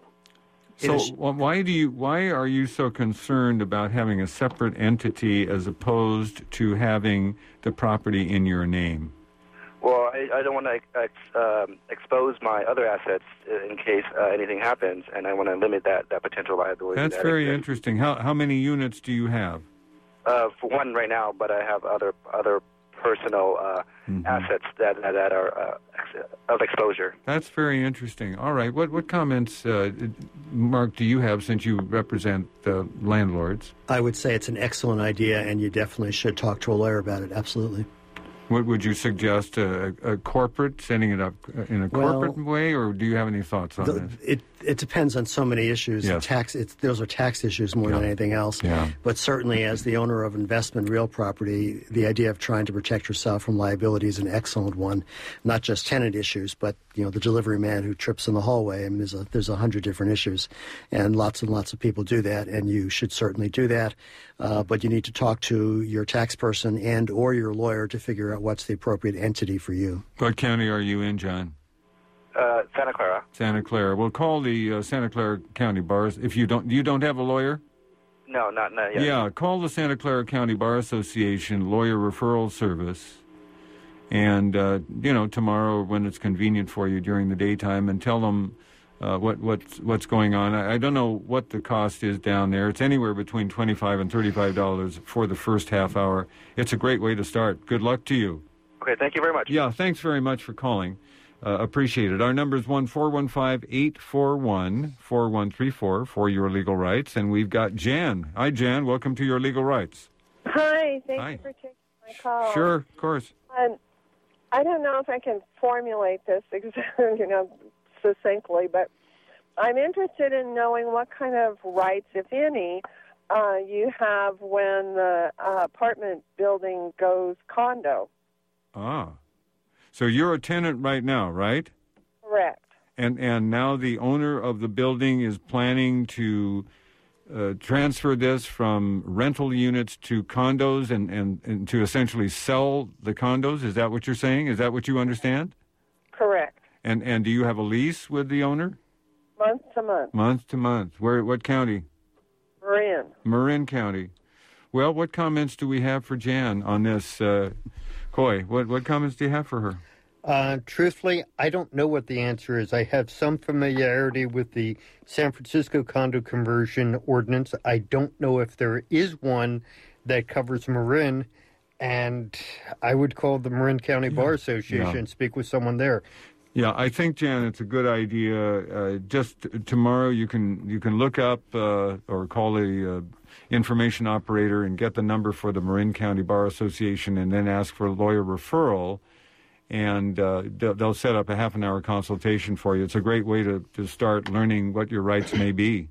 S1: So why do you why are you so concerned about having a separate entity as opposed to having the property in your name?
S6: Well, I, I don't want to ex, um, expose my other assets in case uh, anything happens, and I want to limit that, that potential liability.
S1: That's
S6: that
S1: very
S6: exists.
S1: interesting. How how many units do you have?
S6: Uh, for one right now, but I have other other personal uh, mm-hmm. assets that that, that are uh, ex- of exposure.
S1: That's very interesting. All right. What what comments, uh, Mark, do you have since you represent the landlords?
S3: I would say it's an excellent idea, and you definitely should talk to a lawyer about it. Absolutely.
S1: What would you suggest, a, a corporate, setting it up in a corporate well, way, or do you have any thoughts on
S3: the,
S1: this?
S3: It it depends on so many issues.
S1: Yes.
S3: Tax, it's, those are tax issues more yeah. than anything else.
S1: Yeah.
S3: But certainly as the owner of investment real property, the idea of trying to protect yourself from liability is an excellent one. Not just tenant issues, but you know the delivery man who trips in the hallway. I mean, there's a, there's a hundred different issues, and lots and lots of people do that, and you should certainly do that. Uh, but you need to talk to your tax person and or your lawyer to figure out what's the appropriate entity for you.
S1: What county are you in, John?
S6: Uh, Santa Clara.
S1: Santa Clara. We'll call the uh, Santa Clara County Bars. If you don't, you don't have a lawyer?
S6: No, not not yet.
S1: Yeah, call the Santa Clara County Bar Association Lawyer Referral Service, and uh, you know tomorrow when it's convenient for you during the daytime, and tell them uh, what what's what's going on. I, I don't know what the cost is down there. It's anywhere between twenty-five and thirty-five dollars for the first half hour. It's a great way to start. Good luck to you.
S6: Okay, thank you very much.
S1: Yeah, thanks very much for calling. Uh, appreciate it. Our number is one four one five, eight four one, four one three four for Your Legal Rights. And we've got Jan. Hi, Jan. Welcome to Your Legal Rights.
S7: Hi. Thank
S1: Hi.
S7: you for taking my call.
S1: Sure, of course.
S7: Um, I don't know if I can formulate this, you know, succinctly, but I'm interested in knowing what kind of rights, if any, uh, you have when the uh, apartment building goes condo.
S1: Ah. So you're a tenant right now, right?
S7: Correct.
S1: And and now the owner of the building is planning to uh, transfer this from rental units to condos and, and, and to essentially sell the condos? Is that what you're saying? Is that what you understand?
S7: Correct.
S1: And and do you have a lease with the owner?
S7: Month to month.
S1: Month to month. Where? What county?
S7: Marin.
S1: Marin County. Well, what comments do we have for Jan on this? Uh, Coy, what, what comments do you have for her?
S2: Uh, truthfully, I don't know what the answer is. I have some familiarity with the San Francisco condo conversion ordinance. I don't know if there is one that covers Marin, and I would call the Marin County yeah. Bar Association yeah. and speak with someone there.
S1: Yeah, I think, Jan, it's a good idea. Uh, just tomorrow you can you can look up uh, or call the uh, information operator and get the number for the Marin County Bar Association and then ask for a lawyer referral. And uh, they'll set up a half an hour consultation for you. It's a great way to, to start learning what your rights may be.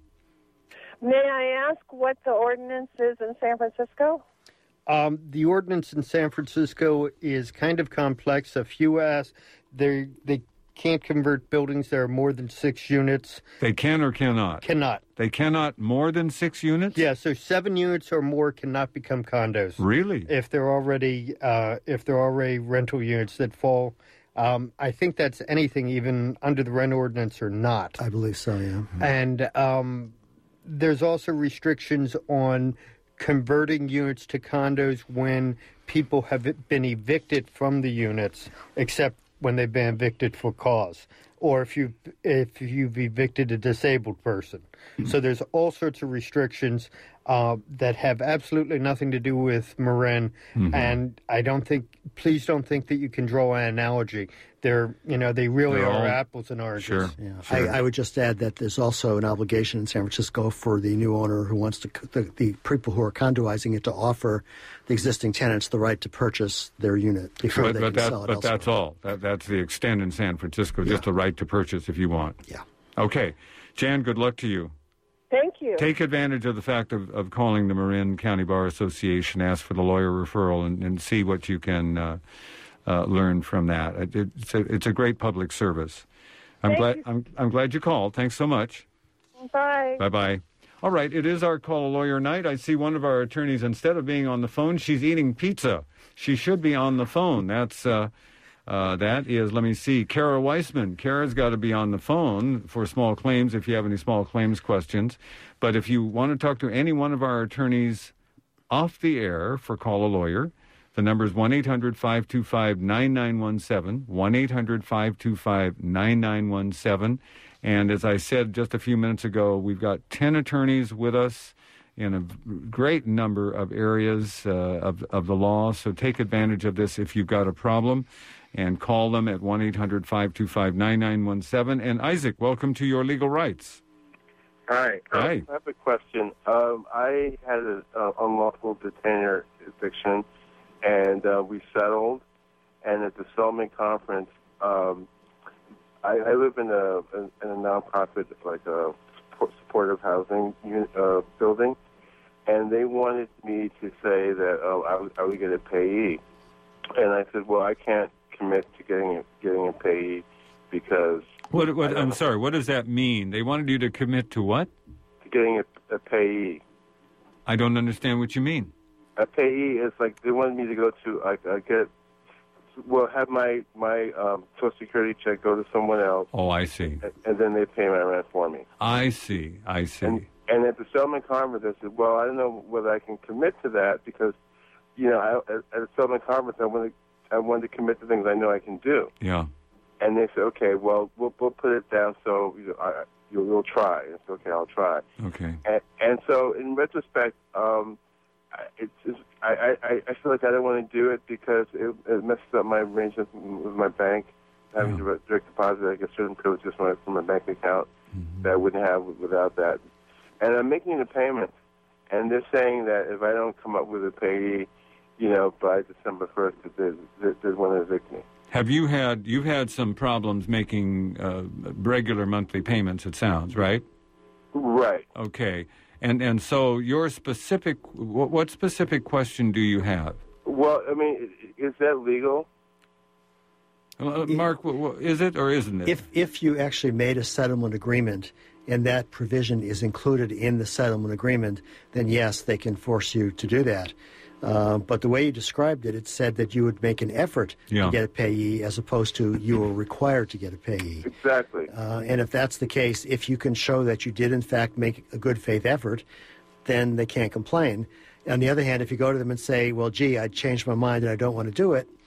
S7: May I ask what the ordinance is in San Francisco?
S2: Um, the ordinance in San Francisco is kind of complex. A few ask, they they can't convert buildings that are more than six units.
S1: They can or cannot?
S2: Cannot.
S1: They cannot more than six units?
S2: Yeah, so seven units or more cannot become condos.
S1: Really?
S2: If they're already uh, if they're already rental units that fall. Um, I think that's anything even under the rent ordinance or not.
S3: I believe so, yeah. Mm-hmm.
S2: And um, there's also restrictions on converting units to condos when people have been evicted from the units, except when they've been evicted for cause, or if you if you've evicted a disabled person. Mm-hmm. So there's all sorts of restrictions uh, that have absolutely nothing to do with Marin, mm-hmm. and I don't think. Please don't think that you can draw an analogy. They're you know they really
S1: They're
S2: are
S1: all,
S2: apples and oranges.
S1: Sure.
S3: Yeah.
S1: Sure.
S3: I, I would just add that there's also an obligation in San Francisco for the new owner who wants to the, the people who are condoizing it to offer the existing tenants the right to purchase their unit before
S1: but,
S3: they
S1: but
S3: can
S1: that,
S3: sell it
S1: But
S3: elsewhere.
S1: that's all. That, that's the extent in San Francisco,
S3: Yeah.
S1: just the right to purchase if you want.
S3: Yeah.
S1: Okay. Jan, good luck to you.
S7: Thank you.
S1: Take advantage of the fact of, of calling the Marin County Bar Association, ask for the lawyer referral, and, and see what you can uh, uh, learn from that. It, it's, a, it's a great public service. I'm
S7: Thank
S1: glad
S7: you.
S1: I'm, I'm glad you called. Thanks so much.
S7: Bye.
S1: Bye-bye. All right, it is our Call a Lawyer night. I see one of our attorneys, instead of being on the phone, she's eating pizza. She should be on the phone. That's uh, uh, that is, let me see, Kara Weissman. Kara's got to be on the phone for small claims if you have any small claims questions. But if you want to talk to any one of our attorneys off the air for Call a Lawyer, the number is one eight hundred five two five nine nine one seven, one eight hundred five two five nine nine one seven. And as I said just a few minutes ago, we've got ten attorneys with us in a great number of areas uh, of, of the law. So take advantage of this if you've got a problem and call them at one eight hundred five two five nine nine one seven. And Isaac, welcome to Your Legal Rights.
S8: Hi.
S1: Hi.
S8: I have a question. Um, I had an uh, unlawful detainer eviction, and uh, we settled. And at the settlement conference, um, I, I live in a in a nonprofit, like a supportive housing unit, uh, building, and they wanted me to say that oh, I, would, I would get a payee, and I said, well, I can't commit to getting a, getting a payee because.
S1: What? What? I'm sorry. What does that mean? They wanted you to commit to what?
S8: To getting a, a payee.
S1: I don't understand what you mean.
S8: A payee is like they wanted me to go to I, I get. Well, have my my um, Social Security check go to someone else.
S1: Oh, I see.
S8: And, and then they pay my rent for me.
S1: I see. I see.
S8: And, and at the settlement conference, I said, "Well, I don't know whether I can commit to that because, you know, I, at, at the settlement conference, I wanted I wanted to commit to things I know I can do."
S1: Yeah.
S8: And they said, "Okay, well, we'll we'll put it down so you know, I, you'll, you'll try." And I said, "Okay, I'll try."
S1: Okay.
S8: And, and so, in retrospect, um, it's just, I, I I feel like I don't want to do it because it, it messes up my arrangement with my bank, having
S1: Yeah.
S8: direct, direct deposit. I get certain privileges from my, from my bank account
S1: Mm-hmm.
S8: that I wouldn't have without that. And I'm making a payment, and they're saying that if I don't come up with a payee, you know, by December first, that they, they, they want to evict me.
S1: Have you had you've had some problems making uh, regular monthly payments? It sounds right.
S8: Right.
S1: Okay. And and so your specific what, what specific question do you have?
S8: Well, I mean, is that legal?
S1: Uh, Mark, w- w- is it or isn't it?
S3: If if you actually made a settlement agreement and that provision is included in the settlement agreement, then yes, they can force you to do that. Uh, but the way you described it, it said that you would make an effort
S1: Yeah.
S3: to get a payee as opposed to you were required to get a payee.
S8: Exactly.
S3: Uh, and if that's the case, if you can show that you did in fact make a good faith effort, then they can't complain. On the other hand, if you go to them and say, well, gee, I changed my mind and I don't want to do it,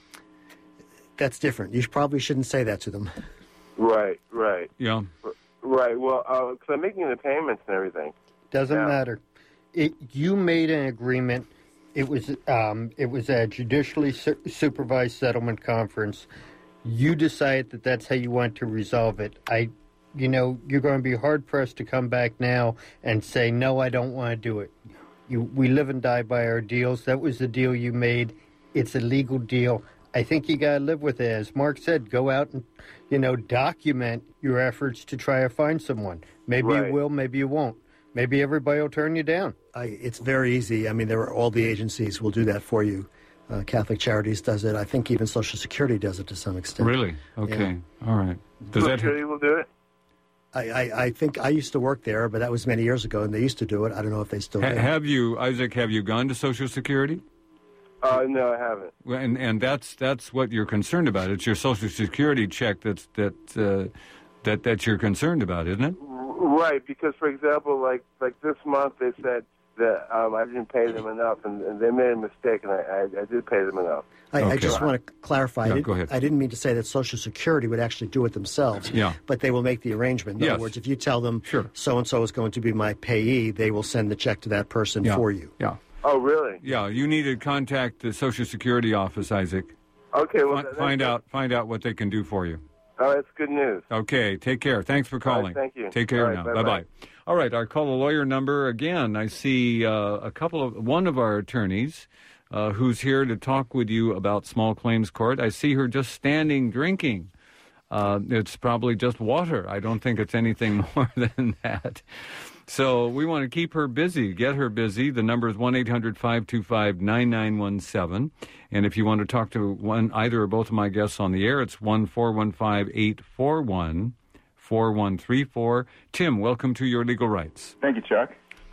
S3: that's different. You probably shouldn't say that to them.
S8: Right, right.
S1: Yeah.
S8: Right, well, because I'm making the payments and everything.
S2: Doesn't
S8: Yeah.
S2: matter. It, you made an agreement. It was um, it was a judicially su- supervised settlement conference. You decide that that's how you want to resolve it. I, you know, you're going to be hard pressed to come back now and say no, I don't want to do it. You, we live and die by our deals. That was the deal you made. It's a legal deal. I think you got to live with it. As Mark said, go out and, you know, document your efforts to try to find someone. Maybe
S8: Right.
S2: you will, maybe you won't. Maybe everybody will turn you down.
S3: I, it's very easy. I mean, there are all the agencies will do that for you. Uh, Catholic Charities does it. I think even Social Security does it to some extent.
S1: Really? Okay. All right. Does that
S8: Security will do it?
S3: I, I, I think I used to work there, but that was many years ago, and they used to do it. I don't know if they still
S1: ha-
S3: do.
S1: have you, Isaac? Have you gone to Social Security?
S8: Uh, no, I haven't.
S1: Well, And and that's that's what you're concerned about. It's your Social Security check that's that uh, that that you're concerned about, isn't it?
S8: Right, because, for example, like like this month they said that um, I didn't pay them enough, and, and they made a mistake, and I, I, I did pay them enough.
S3: I, I
S1: Okay.
S3: just want to clarify.
S1: Yeah,
S3: I, did,
S1: go ahead.
S3: I didn't mean to say that Social Security would actually do it themselves.
S1: Yeah.
S3: But they will make the arrangement. In
S1: Yes.
S3: other words, if you tell them
S1: Sure.
S3: so-and-so is going to be my payee, they will send the check to that person
S1: Yeah.
S3: for you.
S1: Yeah.
S8: Oh, really?
S1: Yeah. You need to contact the Social Security office, Isaac.
S8: Okay, well,
S1: Fi-
S8: that-
S1: find
S8: that-
S1: out find out what they can do for you.
S8: Oh, that's good news.
S1: Okay, take care. Thanks for calling.
S8: thank you.
S1: Take care
S8: All right,
S1: now.
S8: bye-bye.
S1: Bye-bye. All right, I'll call the lawyer number again. I see uh, a couple of, one of our attorneys uh, who's here to talk with you about small claims court. I see her just standing drinking. Uh, it's probably just water. I don't think it's anything more than that. So we want to keep her busy, get her busy. The number is one eight hundred five two five nine nine one seven. And if you want to talk to one, either or both of my guests on the air, it's one four one five eight four one four one three four. Tim, welcome to Your Legal Rights.
S9: Thank you, Chuck.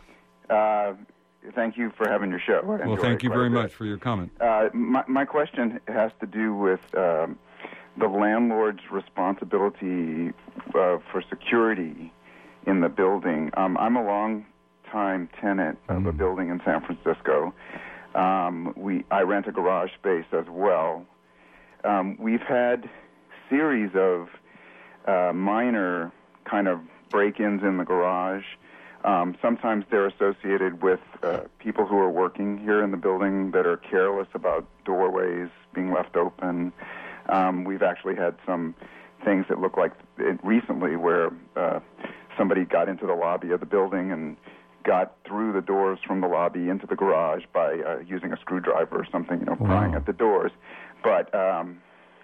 S9: Uh, thank you for having your show. I
S1: Well,
S9: enjoy
S1: thank
S9: it
S1: you
S9: quite a
S1: very
S9: bit.
S1: much for your comment.
S9: Uh, my, my question has to do with um, the landlord's responsibility uh, for security in the building. Um, I'm a long-time tenant of a building in San Francisco. Um, we I rent a garage space as well. Um, we've had series of uh, minor kind of break-ins in the garage. Um, sometimes they're associated with uh, people who are working here in the building that are careless about doorways being left open. Um, we've actually had some things that look like it recently where uh, somebody got into the lobby of the building and got through the doors from the lobby into the garage by uh, using a screwdriver or something, you know,
S1: Wow.
S9: prying at the doors. But um,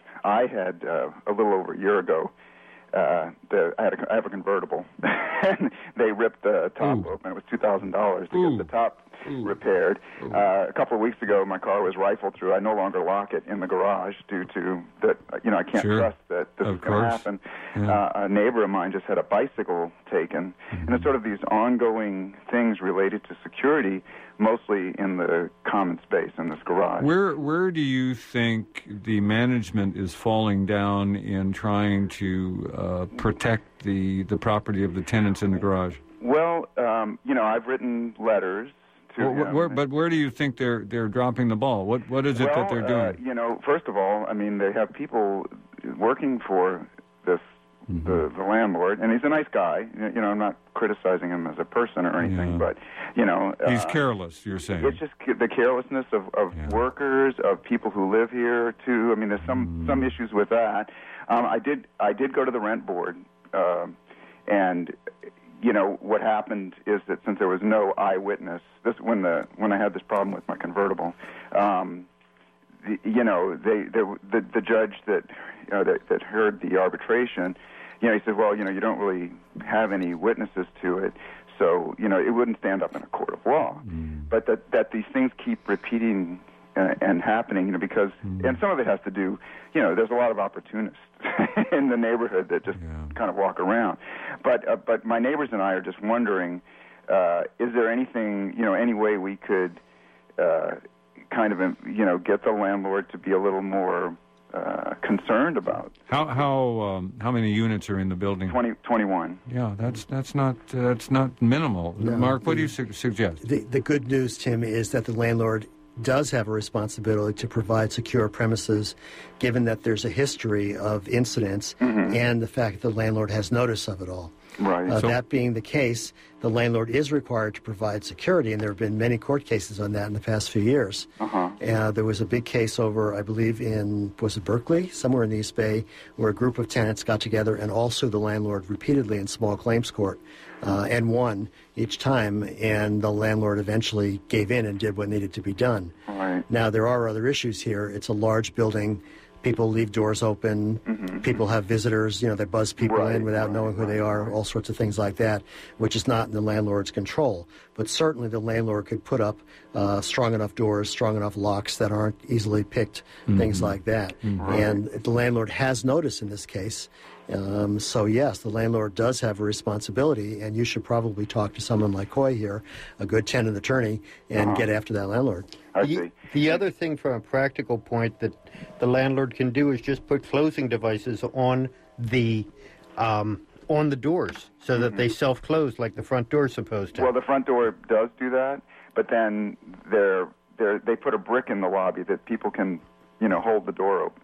S9: I had, uh, a little over a year ago, uh, the, I, had a, I have a convertible, and they ripped the top
S1: Ooh.
S9: open. It was two thousand dollars to
S1: Ooh.
S9: get the top
S1: Ooh.
S9: repaired.
S1: Ooh.
S9: Uh, a couple of weeks ago, my car was rifled through. I no longer lock it in the garage due to that. You know, I can't
S1: Sure.
S9: trust that this
S1: Of
S9: is going to
S1: course.
S9: happen.
S1: Yeah.
S9: Uh, a neighbor of mine just had a bicycle taken, and it's sort of these ongoing things related to security, mostly in the common space in this garage.
S1: Where where do you think the management is falling down in trying to uh, protect the, the property of the tenants in the garage?
S9: Well, um, you know, I've written letters to
S1: Well,
S9: him.
S1: where, but where do you think they're they're dropping the ball? What what is it
S9: well,
S1: that they're
S9: uh,
S1: doing?
S9: you know, first of all, I mean, they have people working for this
S1: Mm-hmm.
S9: the, the landlord, and he's a nice guy. You know, I'm not criticizing him as a person or anything,
S1: Yeah.
S9: but you know,
S1: He's
S9: uh,
S1: careless, you're saying.
S9: It's just ca- the carelessness of, of
S1: Yeah.
S9: workers, of people who live here too. I mean, there's some
S1: Mm.
S9: some issues with that. Um, I did I did go to the rent board, um, and you know what happened is that since there was no eyewitness, this when the when I had this problem with my convertible, um, the, you know, they, they the the judge that you know that, that heard the arbitration, you know, he said, well, you know, you don't really have any witnesses to it, so you know, it wouldn't stand up in a court of law. Mm. But that that these things keep repeating uh, and happening, you know, because mm. and some of it has to do, you know, there's a lot of opportunists in the neighborhood that just yeah. kind of walk around. But uh, but my neighbors and I are just wondering, uh, is there anything, you know, any way we could uh, kind of, you know, get the landlord to be a little more uh, concerned about.
S1: How how um, how many units are in the building?
S9: twenty, twenty-one.
S1: Yeah, that's that's not uh, that's not minimal. No, Mark, what the, do you su- suggest?
S3: The, the good news, Tim, is that the landlord does have a responsibility to provide secure premises, given that there's a history of incidents mm-hmm. and the fact that the landlord has notice of it all.
S9: Right.
S3: Uh,
S9: so,
S3: that being the case, the landlord is required to provide security, and there have been many court cases on that in the past few years.
S9: Uh-huh.
S3: Uh, there was a big case over, I believe, in, was it Berkeley? Somewhere in the East Bay, where a group of tenants got together and also the landlord repeatedly in small claims court uh, and won each time, and the landlord eventually gave in and did what needed to be done.
S9: Right.
S3: Now, there are other issues here. It's a large building. People leave doors open.
S9: Mm-hmm.
S3: People have visitors. You know, they buzz people
S9: right,
S3: in without
S9: right,
S3: knowing who
S9: right,
S3: they are,
S9: right.
S3: all sorts of things like that, which is not in the landlord's control. But certainly the landlord could put up uh, strong enough doors, strong enough locks that aren't easily picked, mm-hmm. things like that.
S9: Mm-hmm.
S3: And the landlord has notice in this case. Um, so, yes, the landlord does have a responsibility, and you should probably talk to someone like Coy here, a good tenant attorney, and
S9: uh-huh.
S3: get after that landlord.
S9: I
S2: the,
S9: see.
S2: the other thing from a practical point that the landlord can do is just put closing devices on the um, on the doors so mm-hmm. that they self-close like the front door is supposed to.
S9: Well, the front door does do that, but then they're, they're, they put a brick in the lobby that people can, you know, hold the door open.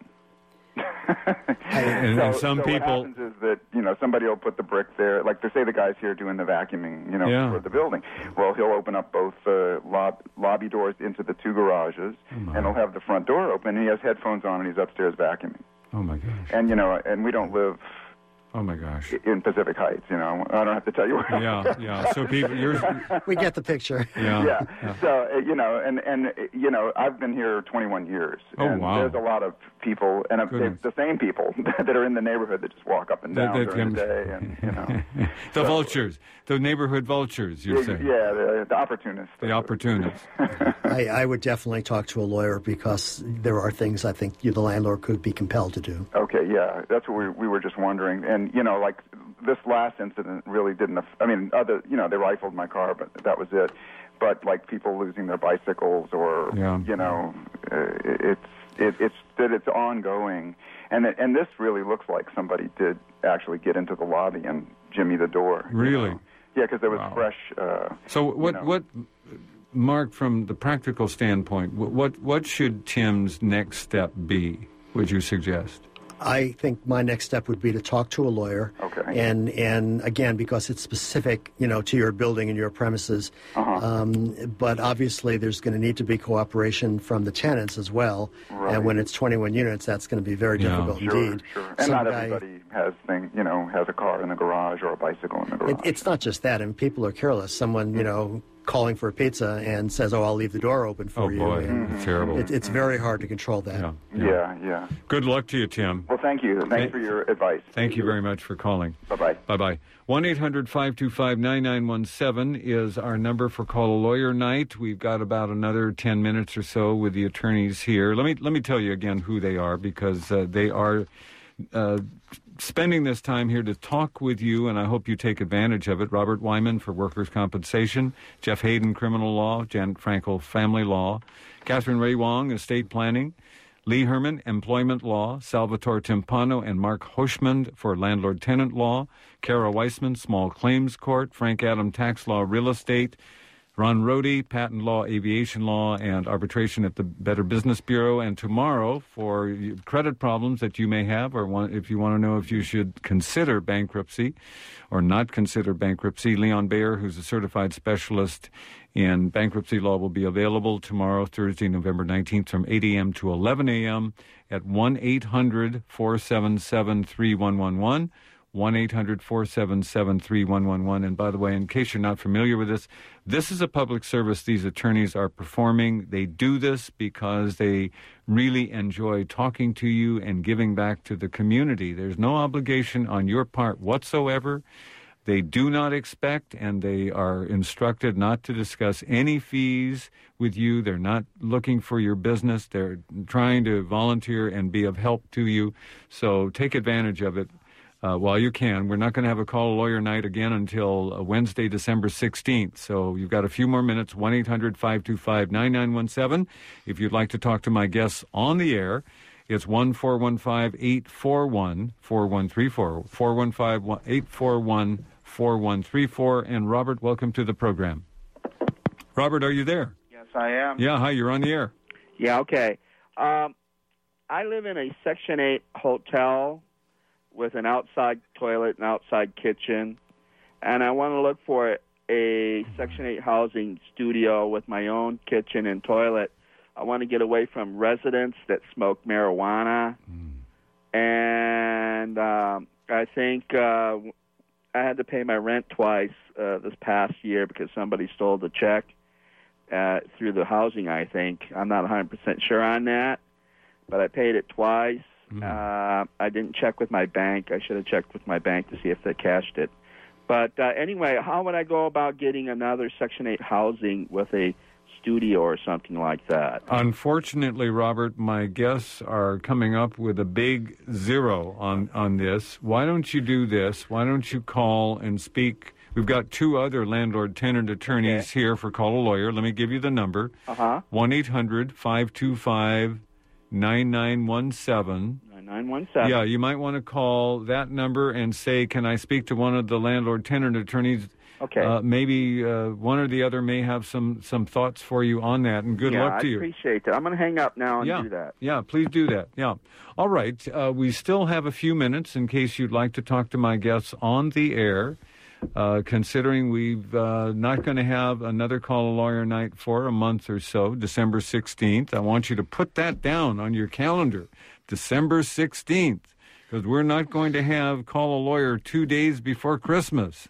S1: and,
S9: so,
S1: and some
S9: so
S1: people,
S9: what happens is that, you know, somebody will put the brick there, like they say the guy's here doing the vacuuming, you know,
S1: yeah.
S9: for the building. Well, he'll open up both uh, lob- lobby doors into the two garages,
S1: oh
S9: and he'll have the front door open, and he has headphones on, and he's upstairs vacuuming.
S1: Oh, my gosh.
S9: And, you know, and we don't live...
S1: Oh, my gosh.
S9: In Pacific Heights, you know. I don't have to tell you where.
S1: Yeah, yeah. So people, you're...
S3: We get the picture.
S1: Yeah.
S9: Yeah.
S1: yeah.
S9: So, uh, you know, and, and, uh, you know, I've been here twenty-one years.
S1: Oh,
S9: and
S1: wow.
S9: there's a lot of people, and
S1: Goodness.
S9: the same people that are in the neighborhood that just walk up and down
S1: that, that
S9: during
S1: can...
S9: the day, and, you know.
S1: the
S9: so,
S1: vultures, the neighborhood vultures, you're
S9: yeah,
S1: saying.
S9: Yeah, the, the opportunists.
S1: The opportunists.
S3: I, I would definitely talk to a lawyer because there are things I think you, the landlord could be compelled to do.
S9: Okay, yeah, that's what we we were just wondering. And, you know, like this last incident really didn't, aff- I mean, other, you know, they rifled my car, but that was it. But, like, people losing their bicycles or,
S1: yeah.
S9: you know, uh, it's it, it's that it's ongoing. And it, and this really looks like somebody did actually get into the lobby and jimmy the door.
S1: Really?
S9: You know? Yeah, because there was
S1: wow.
S9: fresh... Uh,
S1: so what,
S9: you know.
S1: what, Mark, from the practical standpoint, what what should Tim's next step be, would you suggest?
S3: I think my next step would be to talk to a lawyer.
S9: Okay.
S3: And, and again, because it's specific, you know, to your building and your premises.
S9: Uh-huh.
S3: Um, but obviously there's going to need to be cooperation from the tenants as well.
S9: Right.
S3: And when it's twenty-one units, that's going to be very
S1: Yeah.
S3: difficult
S9: Sure,
S3: indeed.
S9: sure. And
S3: Some
S9: not
S3: guy-
S9: everybody has thing, you know, has a car in the garage or a bicycle in the garage.
S3: It, it's not just that. I mean, people are careless. Someone, you know, calling for a pizza and says, oh, I'll leave the door open for
S1: Oh,
S3: you.
S1: boy,
S3: And
S1: it's terrible.
S3: it, it's very hard to control that.
S1: yeah,
S9: Yeah, yeah.
S1: Good luck to you, Tim.
S9: Well, thank you. Thanks for your advice.
S1: Thank you very much for calling.
S9: Bye-bye.
S1: Bye-bye. one eight hundred five two five nine nine one seven is our number for Call a Lawyer Night. We've got about another ten minutes or so with the attorneys here. Let me let me tell you again who they are, because uh, they are uh, spending this time here to talk with you, and I hope you take advantage of it. Robert Wyman for workers' compensation, Jeff Hayden, criminal law, Janet Frankel, family law, Catherine Ray Wong, estate planning, Lee Herman, employment law, Salvatore Timpano and Mark Hoshmand for landlord-tenant law, Kara Weissman, small claims court, Frank Adam, tax law, real estate, Ron Rohde, patent law, aviation law, and arbitration at the Better Business Bureau. And tomorrow, for credit problems that you may have, or want, if you want to know if you should consider bankruptcy or not consider bankruptcy, Leon Bayer, who's a certified specialist in bankruptcy law, will be available tomorrow, Thursday, November nineteenth, from eight a.m. to eleven a.m. at one eight hundred four seven seven three one one one. one eight hundred four seven seven three one one one. And by the way, in case you're not familiar with this, this is a public service these attorneys are performing. They do this because they really enjoy talking to you and giving back to the community. There's no obligation on your part whatsoever. They do not expect, and they are instructed not to discuss any fees with you. They're not looking for your business. They're trying to volunteer and be of help to you. So take advantage of it uh, while you can. We're not going to have a Call a Lawyer night again until uh, Wednesday, December sixteenth. So you've got a few more minutes, one eight hundred five two five nine nine one seven. If you'd like to talk to my guests on the air, it's one four one five eight four one four one three four, four one five eight four one four one three four. And Robert, welcome to the program. Robert, are you there?
S10: Yes, I am.
S1: Yeah, hi, you're on the air.
S10: Yeah, okay. Um, I live in a Section eight hotel with an outside toilet and outside kitchen, and I want to look for a Section eight housing studio with my own kitchen and toilet. I want to get away from residents that smoke marijuana, mm. and um, I think uh, I had to pay my rent twice uh, this past year because somebody stole the check uh, through the housing, I think. I'm not one hundred percent sure on that, but I paid it twice. Mm. Uh, I didn't check with my bank. I should have checked with my bank to see if they cashed it. But uh, anyway, how would I go about getting another Section eight housing with a studio or something like that?
S1: Unfortunately, Robert, my guests are coming up with a big zero on, on this. Why don't you do this? Why don't you call and speak? We've got two other landlord-tenant attorneys okay. here for Call a Lawyer. Let me give you the number.
S10: Uh-huh.
S1: one eight hundred five two five nine nine one seven.
S10: nine nine one seven.
S1: Yeah, you might want to call that number and say, can I speak to one of the landlord-tenant attorneys?
S10: Okay.
S1: Uh, maybe uh, one or the other may have some, some thoughts for you on that, and good
S10: yeah,
S1: luck to
S10: I
S1: you.
S10: I appreciate that. I'm going to hang up now and
S1: yeah.
S10: do that.
S1: Yeah, please do that. Yeah. All right. Uh, we still have a few minutes in case you'd like to talk to my guests on the air. Uh, considering we've uh, not going to have another Call a Lawyer night for a month or so, December sixteenth. I want you to put that down on your calendar, December sixteenth, because we're not going to have Call a Lawyer two days before Christmas.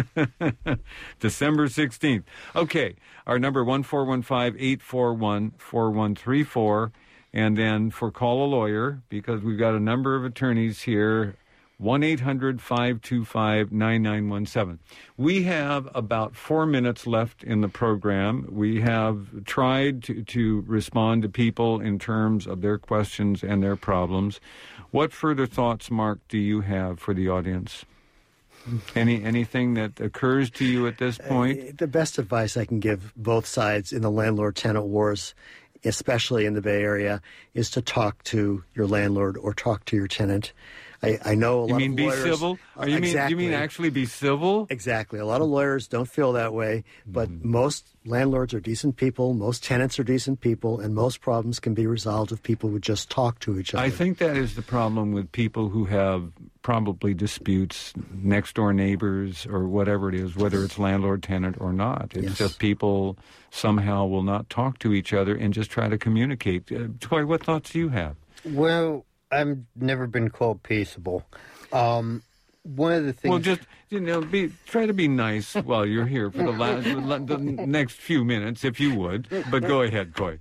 S1: December sixteenth. Okay, our number one four one five eight four one four one three four, and then for Call a Lawyer, because we've got a number of attorneys here, one eight hundred five two five nine nine one seven. We have about four minutes left in the program. We have tried to, to respond to people in terms of their questions and their problems. What further thoughts, Mark, do you have for the audience? Any anything that occurs to you at this point?
S3: Uh, the best advice I can give both sides in the landlord-tenant wars, especially in the Bay Area, is to talk to your landlord or talk to your tenant. I, I know a lot
S1: you mean
S3: of
S1: be
S3: lawyers,
S1: civil? Or you
S3: exactly.
S1: mean you mean actually be civil?
S3: Exactly. A lot of lawyers don't feel that way, but mm. most landlords are decent people, most tenants are decent people, and most problems can be resolved if people would just talk to each other.
S1: I think that is the problem with people who have probably disputes, next door neighbors or whatever it is, whether it's landlord tenant or not. It's
S3: yes.
S1: just people somehow will not talk to each other and just try to communicate. Uh, Toy, what thoughts do you have?
S2: Well, I've never been called peaceable. Um, one of the things...
S1: Well, just, you know, be try to be nice while you're here for the, last, the next few minutes, if you would. But go ahead, Coy.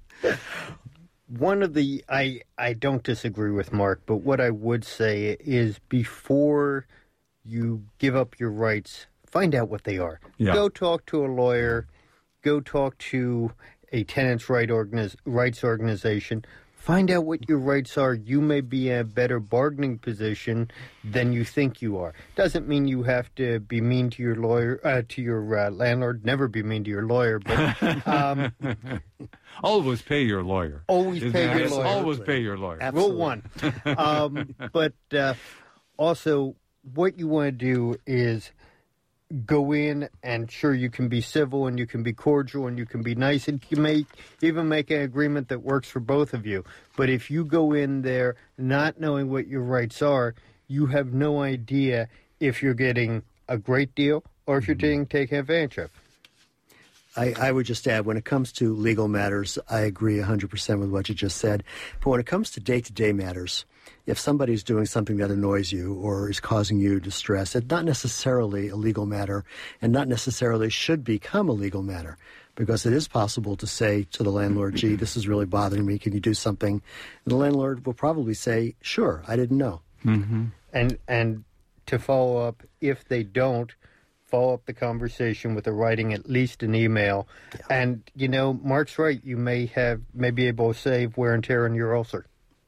S2: One of the... I, I don't disagree with Mark, but what I would say is before you give up your rights, find out what they are.
S1: Yeah.
S2: Go talk to a lawyer. Go talk to a tenants' right organiz- rights organization. Find out what your rights are. You may be in a better bargaining position than you think you are. Doesn't mean you have to be mean to your lawyer, uh, to your uh, landlord. Never be mean to your lawyer, but um,
S1: always pay your lawyer.
S2: Always
S1: Isn't
S2: pay
S1: that,
S2: your lawyer.
S1: Always pay your lawyer.
S2: Absolutely. Rule one. Um, but uh, also, what you want to do is go in, and sure, you can be civil and you can be cordial and you can be nice and you may even make an agreement that works for both of you. But if you go in there not knowing what your rights are, you have no idea if you're getting a great deal or if you're getting taken advantage of.
S3: I, I would just add, when it comes to legal matters, I agree one hundred percent with what you just said. But when it comes to day-to-day matters, if somebody's doing something that annoys you or is causing you distress, it's not necessarily a legal matter and not necessarily should become a legal matter, because it is possible to say to the landlord, gee, this is really bothering me. Can you do something? And the landlord will probably say, sure, I didn't know.
S1: Mm-hmm.
S2: And, and to follow up, if they don't, follow up the conversation with a writing, at least an email. Yeah. And, you know, Mark's right. You may have may be able to save wear and tear on your ulcer.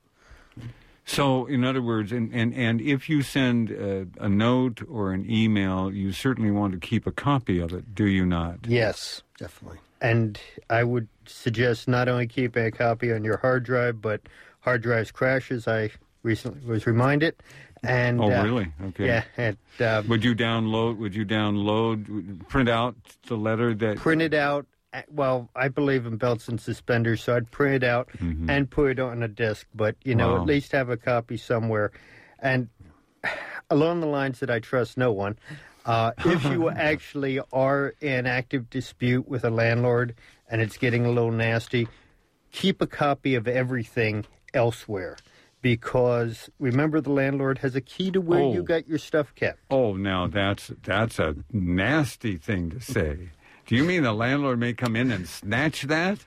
S1: So, in other words, and, and, and if you send a, a note or an email, you certainly want to keep a copy of it, do you not?
S2: Yes.
S3: Definitely.
S2: And I would suggest not only keeping a copy on your hard drive, but hard drives crash, as I recently was reminded. And,
S1: oh,
S2: uh,
S1: really? Okay.
S2: Yeah. And, uh,
S1: would you download, would you download, print out the letter that...
S2: Print it out. Well, I believe in belts and suspenders, so I'd print it out mm-hmm. and put it on a disc, but, you know, wow. at least have a copy somewhere. And along the lines that I trust no one, uh, if you actually are in active dispute with a landlord and it's getting a little nasty, keep a copy of everything elsewhere. Because remember, the landlord has a key to where
S1: oh.
S2: you got your stuff kept.
S1: Oh, now that's that's a nasty thing to say. Do you mean the landlord may come in and snatch that?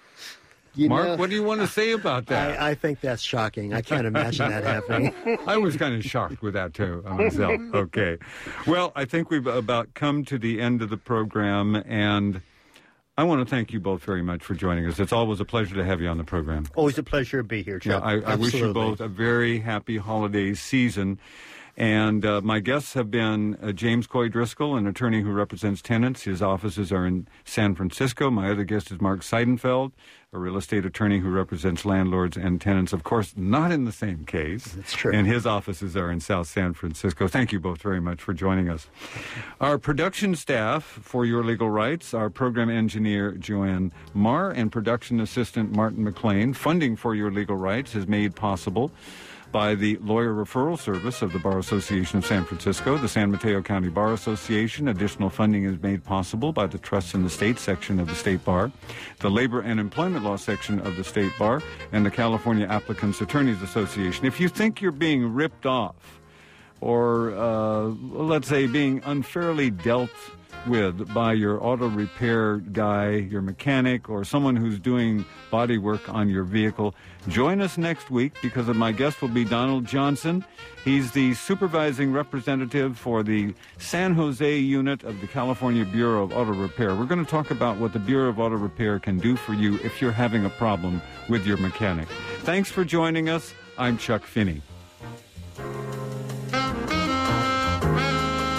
S2: You
S1: Mark,
S2: know,
S1: what do you want to say about that?
S3: I, I think that's shocking. I can't imagine that happening.
S1: I was kind of shocked with that, too, myself. Okay. Well, I think we've about come to the end of the program, and I want to thank you both very much for joining us. It's always a pleasure to have you on the program.
S2: Always a pleasure to be here, Chuck.
S1: Yeah, I, I wish you both a very happy holiday season. And uh, my guests have been uh, James Coy Driscoll, an attorney who represents tenants. His offices are in San Francisco. My other guest is Mark Seidenfeld, a real estate attorney who represents landlords and tenants. Of course, not in the same case.
S3: That's true.
S1: And his offices are in South San Francisco. Thank you both very much for joining us. Our production staff for Your Legal Rights, our program engineer, Joanne Marr, and production assistant, Martin McLean. Funding for Your Legal Rights is made possible by the Lawyer Referral Service of the Bar Association of San Francisco, the San Mateo County Bar Association. Additional funding is made possible by the Trusts in the State section of the State Bar, the Labor and Employment Law section of the State Bar, and the California Applicants Attorneys Association. If you think you're being ripped off or, uh, let's say, being unfairly dealt with by your auto repair guy, your mechanic, or someone who's doing body work on your vehicle, join us next week because my guest will be Donald Johnson. He's the supervising representative for the San Jose unit of the California Bureau of Auto Repair. We're going to talk about what the Bureau of Auto Repair can do for you if you're having a problem with your mechanic. Thanks for joining us. I'm Chuck Finney.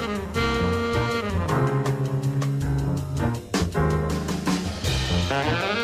S1: Uh-huh.